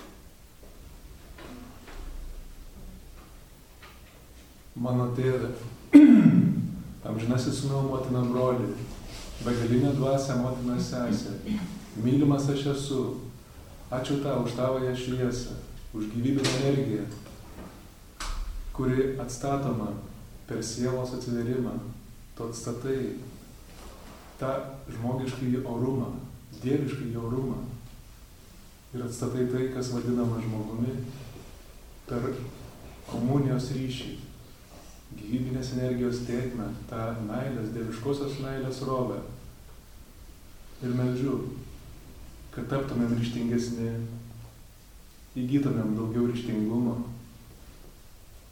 Mano tėve, amžinasis sūnau, motina broli, begalinė dvasia, motina sesė, mylimas aš esu, ačiū tau už tavoją šviesą, už gyvybinę energiją, kuri atstatoma per sielos atsiverimą. Tu atstatai tą žmogiškąjį orumą, dieviškąjį orumą ir atstatai tai, kas vadinama žmogumi per komunijos ryšį, gyvybinės energijos tėkmę, tą meilės, dieviškosios meilės rovę. Ir meldžiu, kad taptumėm ryžtingesni, įgytumėm daugiau ryžtingumo,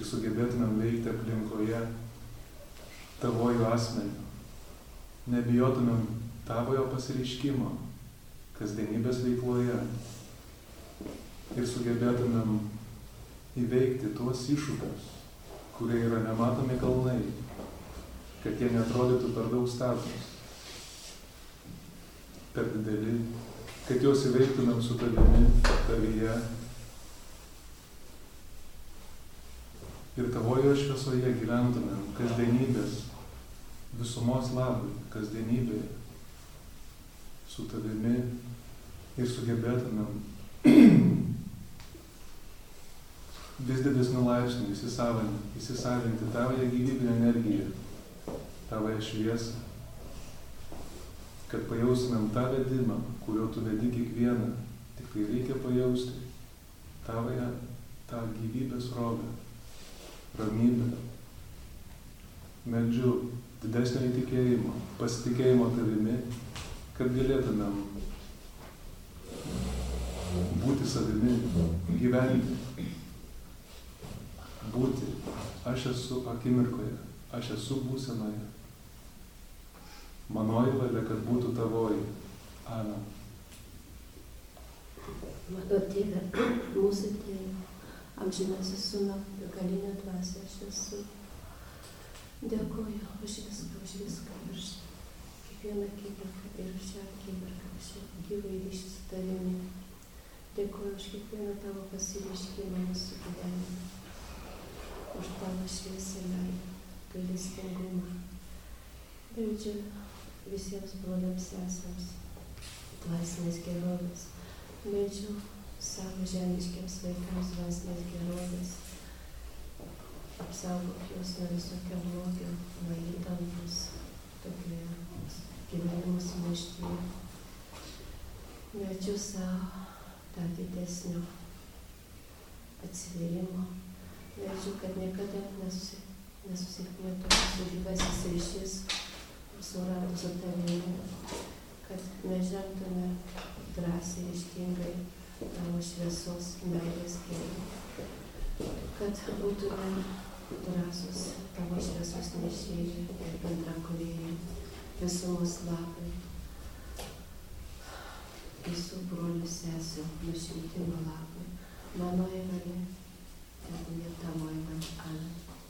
sugebėtumėm veikti aplinkoje tavojų asmeniu. Nebijotumėm tavojo pasireiškimo kasdienybės veikloje ir sugebėtumėm įveikti tuos iššūkius, kurie yra nematomi kalnai, kad jie neatrodytų per daug status, per dideli, kad juos įveiktumėm su tavimi, tavyje ir tavojo šviesoje gyventumėm kasdienybės visumos labui, kasdienybėje su tavimi ir sugebėtumėm vis didesnių laipsnių įsisavinti, įsisavinti tavoje gyvybinę energiją, tavoje šviesą, kad pajaustumėm tą vedimą, kurio tu vedi kiekvieną, tik tai reikia pajausti tavoje tą gyvybės rovę, ramybę. Meldžiu didesnio įtikėjimo, pasitikėjimo tavimi, kad galėtumėm būti savimi, gyventi, būti. Aš esu akimirkoje, aš esu būsenoje. Manoji valia, kad būtų tavoji. Amen. Mano Tėve, mūsų Tėve, amžinasis Sūnau, begalinė dvasia aš esu. Dėkoju už viską, už viską, už kiekvieną akimirką ir už šią akimirką, už šią gyvą ryšį su tavimi. Dėkoju už kiekvieną tavo pasireiškimą mūsų gyvenime, už tavo šviesą, meilę, gailestingumą. Meldžiu visiems broliams sesėms, dvasinės gerovės. Meldžiu savo žemiškiams vaikams dvasinės gerovės. Apsaugok juos nuo visokio blogio, nuo įtampos, tokioje gyvenimo sumaištyje. Meldžiu savo tą didesnio atsivėrimo. Meldžiu, kad niekada nesusi, nesusilpnėtų su gyvasis ryšys, suradus su tavimi, kad mes žengtume drąsiai, ryžtingai tavo šviesos meilės keliu, kad būtume drąsus tavo šviesos nešėjai ir bendrakūrėjai visumos labai, visų brolių sesių nušvitimo labai, manoji valia, tebūnie tavoji valia. Amen.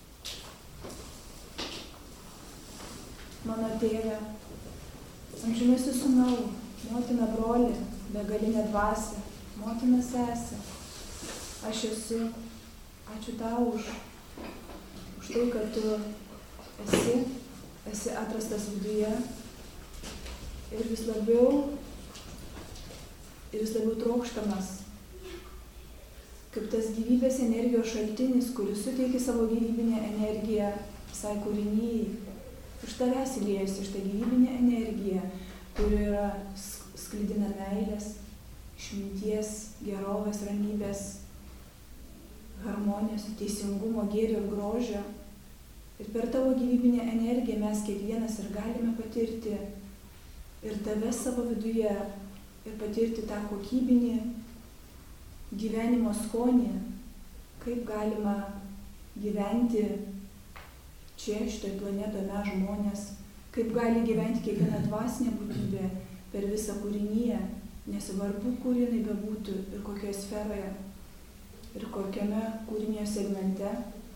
Mano Tėve, amžinasis Sūnau, motina broli, begalinė dvasia, motina sesė, aš esu, ačiū tau už, už tai, kad tu esi, esi atrastas viduje ir vis labiau, ir vis labiau trokštamas, kaip tas gyvybės energijos šaltinis, kuris suteikia savo gyvybinę energiją visai kūrinijai. Iš tavęs įliejusi iš tą gyvybinę energiją, kuri yra sklidina meilės, išminties, gerovės, ramybės, harmonijos, teisingumo, gėrio ir grožio. Ir per tavo gyvybinę energiją mes kiekvienas ir galime patirti ir tave savo viduje, ir patirti tą kokybinį gyvenimo skonį, kaip galima gyventi čia, šitoje planetoje mes žmonės, kaip gali gyventi kiekviena dvasinė būtybė per visą kūriniją, nesvarbu, kur jinai bebūtų ir kokioje sferoje, ir kokiame kūrinio segmente.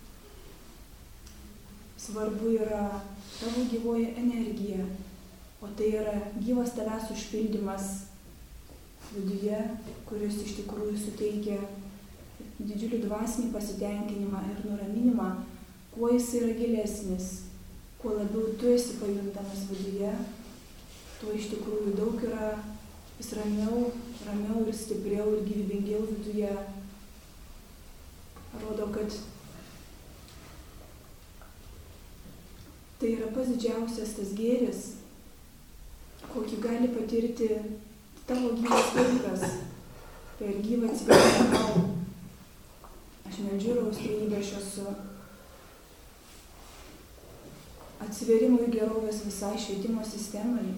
Svarbu yra tavo gyvoji energija, o tai yra gyvas tavęs užpildymas viduje, kuris iš tikrųjų suteikia didžiulį dvasinį pasitenkinimą ir nuraminimą. Kuo jis yra gilesnis, kuo labiau tu esi pajuntamas viduje, tuo iš tikrųjų daug yra vis ramiau, ramiau ir stipriau ir gyvybingiau viduje. Rodo, kad tai yra pats didžiausias tas gėris, kokį gali patirti tavo gyvas vaikas per gyvą atsivėrimą tau. Aš meldžiu Trejybę, aš esu atsivėrimui gerovės visai švietimo sistemai,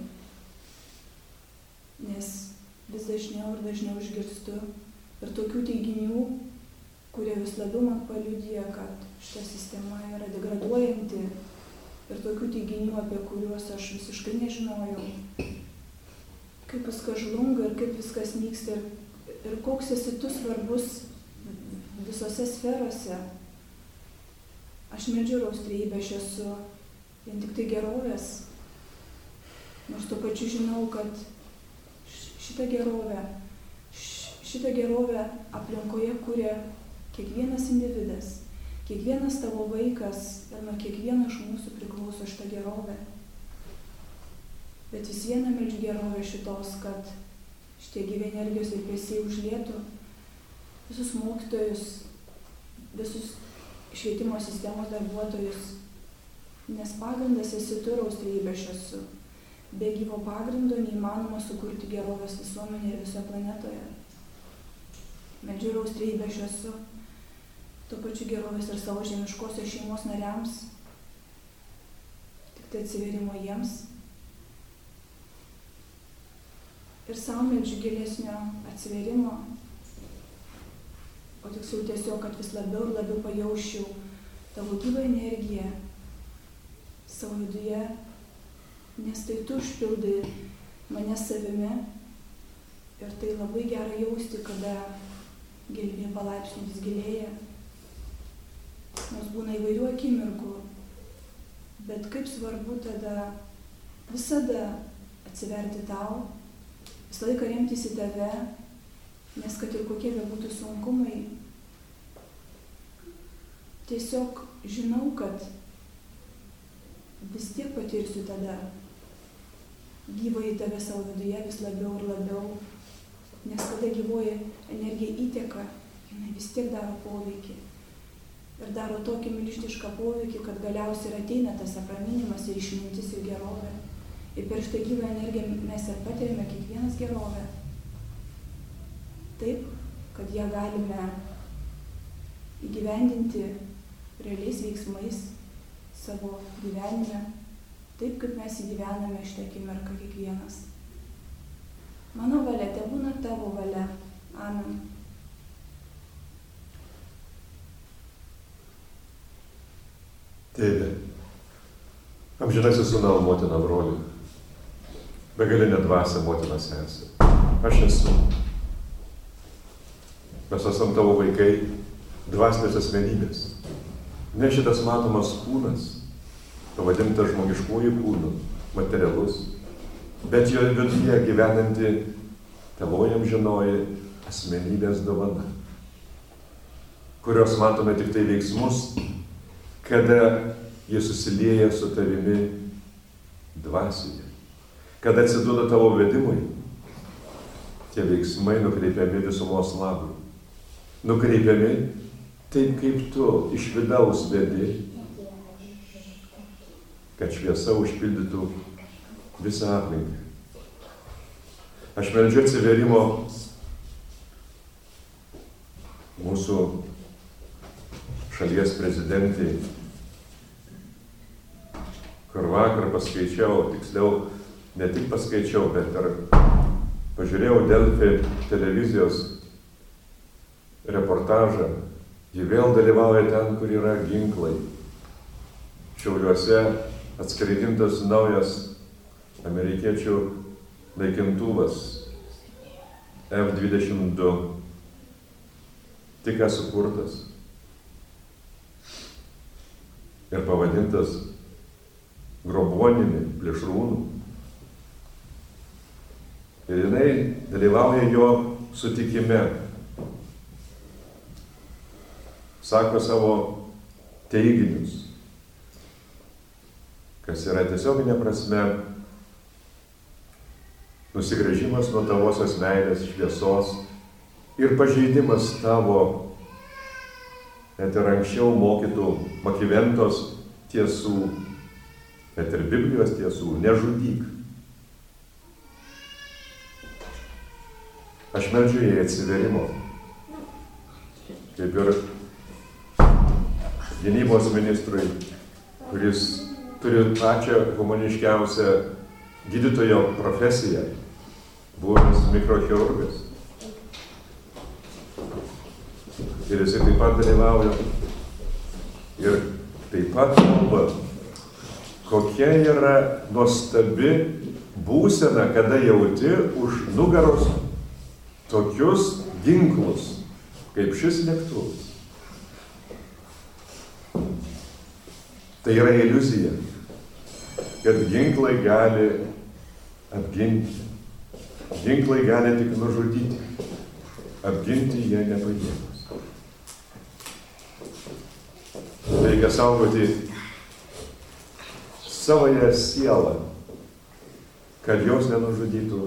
nes vis dažniau ir dažniau išgirstu ir tokių teiginių, kurie vis labiau man paliudija, kad šita sistema yra degraduojanti ir tokių teiginių, apie kuriuos aš visiškai nežinojau, kaip viskas žlunga ir kaip viskas nyksta ir, ir koks esi tu svarbus visose sferose. Aš medžiūraus trejybę, aš esu vien tik tai gerovės, nors tuo pačiu žinau, kad šitą gerovę, šitą gerovę aplinkoje kuria kiekvienas individas, kiekvienas tavo vaikas ir nuo kiekvieno iš mūsų priklauso šitą gerovę. Bet vis viena meldžiu gerovę šitos, kad šitie gyvi energijos virpesiai užlietų visus mokytojus, visus švietimo sistemos darbuotojus, nes pagrindas esi tu, Raus trejybė aš esu. Be gyvo pagrindo neįmanoma sukurti gerovės visuomenėje ir visoje planetoje. Meldžiu Raus trejybė aš esu, tuo pačiu gerovės ir savo žemiškosios šeimos nariams, tik tai atsiverimo jiems. Ir savo meldžiu gilesnio atsiverimo, o tiksliau tiesiog, kad vis labiau ir labiau pajausčiau tavo gyvą energiją savo viduje, nes tai tu užpildai mane savimi ir tai labai gera jausti, kada gelmė palaipsniui vis gilėja. Nors būna įvairių akimirkų, bet kaip svarbu tada visada atsiverti tau, visą laiką remtis į tave, nes kad ir kokie bebūtų sunkumai, tiesiog žinau, kad vis tiek patirsiu tada gyvą į tave savo viduje vis labiau ir labiau, nes kada gyvoji energija įteka, jinai vis tiek daro poveikį. Ir daro tokį milžinišką poveikį, kad galiausiai ir ateina tas apraminimas ir išmintis ir gerovė. Ir per šitą gyvą energiją mes ir patiriame kiekvienas gerovę. Taip, kad ją galime įgyvendinti realiais veiksmais savo gyvenime, taip, kaip mes įgyvename šitą akimirką kiekvienas. Mano valia, tebūna tavo valia. Amen. Tėve, amžinasis sūnau, motina, broli, begalinė dvasia, motina, sesė. Aš esu. Mes esam tavo vaikai, dvasinės asmenybės. Ne šitas matomas kūnas, pavadintas žmogiškųjų kūnų, materialus, bet jo viduje gyvenanti tavoji amžinoji asmenybės dovana, kurios matome tik tai veiksmus, kada jie susilieja su tavimi dvasioje, kada atsiduoda tavo vedimui, tie veiksmai nukreipiami visumos labui. Nukreipiami taip, kaip tu iš vidaus vedi, kad šviesa užpildytų visą aplinką. Aš meldžiu atsiverimo mūsų šalies prezidentai, kur vakar paskaičiau, tiksliau, ne tik paskaičiau, bet ir pažiūrėjau Delfi televizijos reportažą. Ji vėl dalyvauja ten, kur yra ginklai. Šiauliuose atskraidintas naujas amerikiečių naikintuvas F dvidešimt du, tik ką sukurtas ir pavadintas grobuonimi, plėšrūnu. Ir jinai dalyvauja jo sutikime. Sako savo teiginius, kas yra tiesioginė prasme nusigręžimas nuo tavosios meilės, šviesos ir pažeidimas tavo net ir anksčiau mokytų Makiaventos tiesų, net ir Biblijos tiesų, nežudyk. Aš meldžiu jai atsiverimo, kaip ir gynybos ministrui, kuris turi pačią humaniškiausią gydytojo profesiją, buvęs mikrochirurgas. Ir jisai taip pat dalyvauja ir taip pat kalba, kokia yra nuostabi būsena, kada jauti už nugaros tokius ginklus, kaip šis lėktuvas. Tai yra iliuzija, kad ginklai gali apginti. Ginklai gali tik nužudyti. Apginti jie nepajėgūs. Reikia saugoti savoje sielą, kad jos nenužudytų.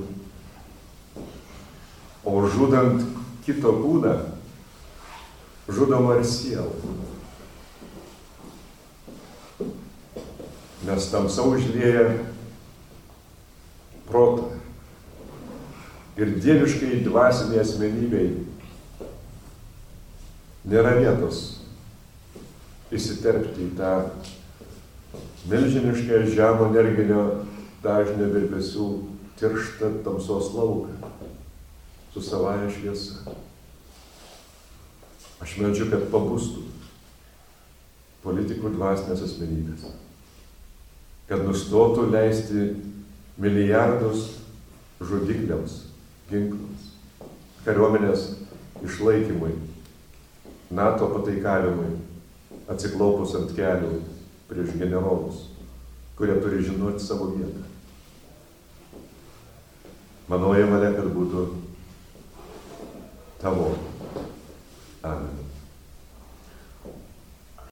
O žudant kito kūną, žudoma ir siela. Nes tamsa užlieja protą. Ir dieviškai dvasiniai asmenybei nėra vietos įsiterpti į tą milžinišką žemo energinio dažnio virpesių tirštą tamsos lauką su savaja šviesa. Aš meldžiu, kad pabustų politikų dvasinės asmenybės, kad nustotų leisti milijardus žudikliams, ginklams, kariuomenės išlaikymui, NATO pataikavimui, atsiklaupus ant kelių prieš generolus, kurie turi žinoti savo vietą. Manoji valia, kad būtų tavo. Amen.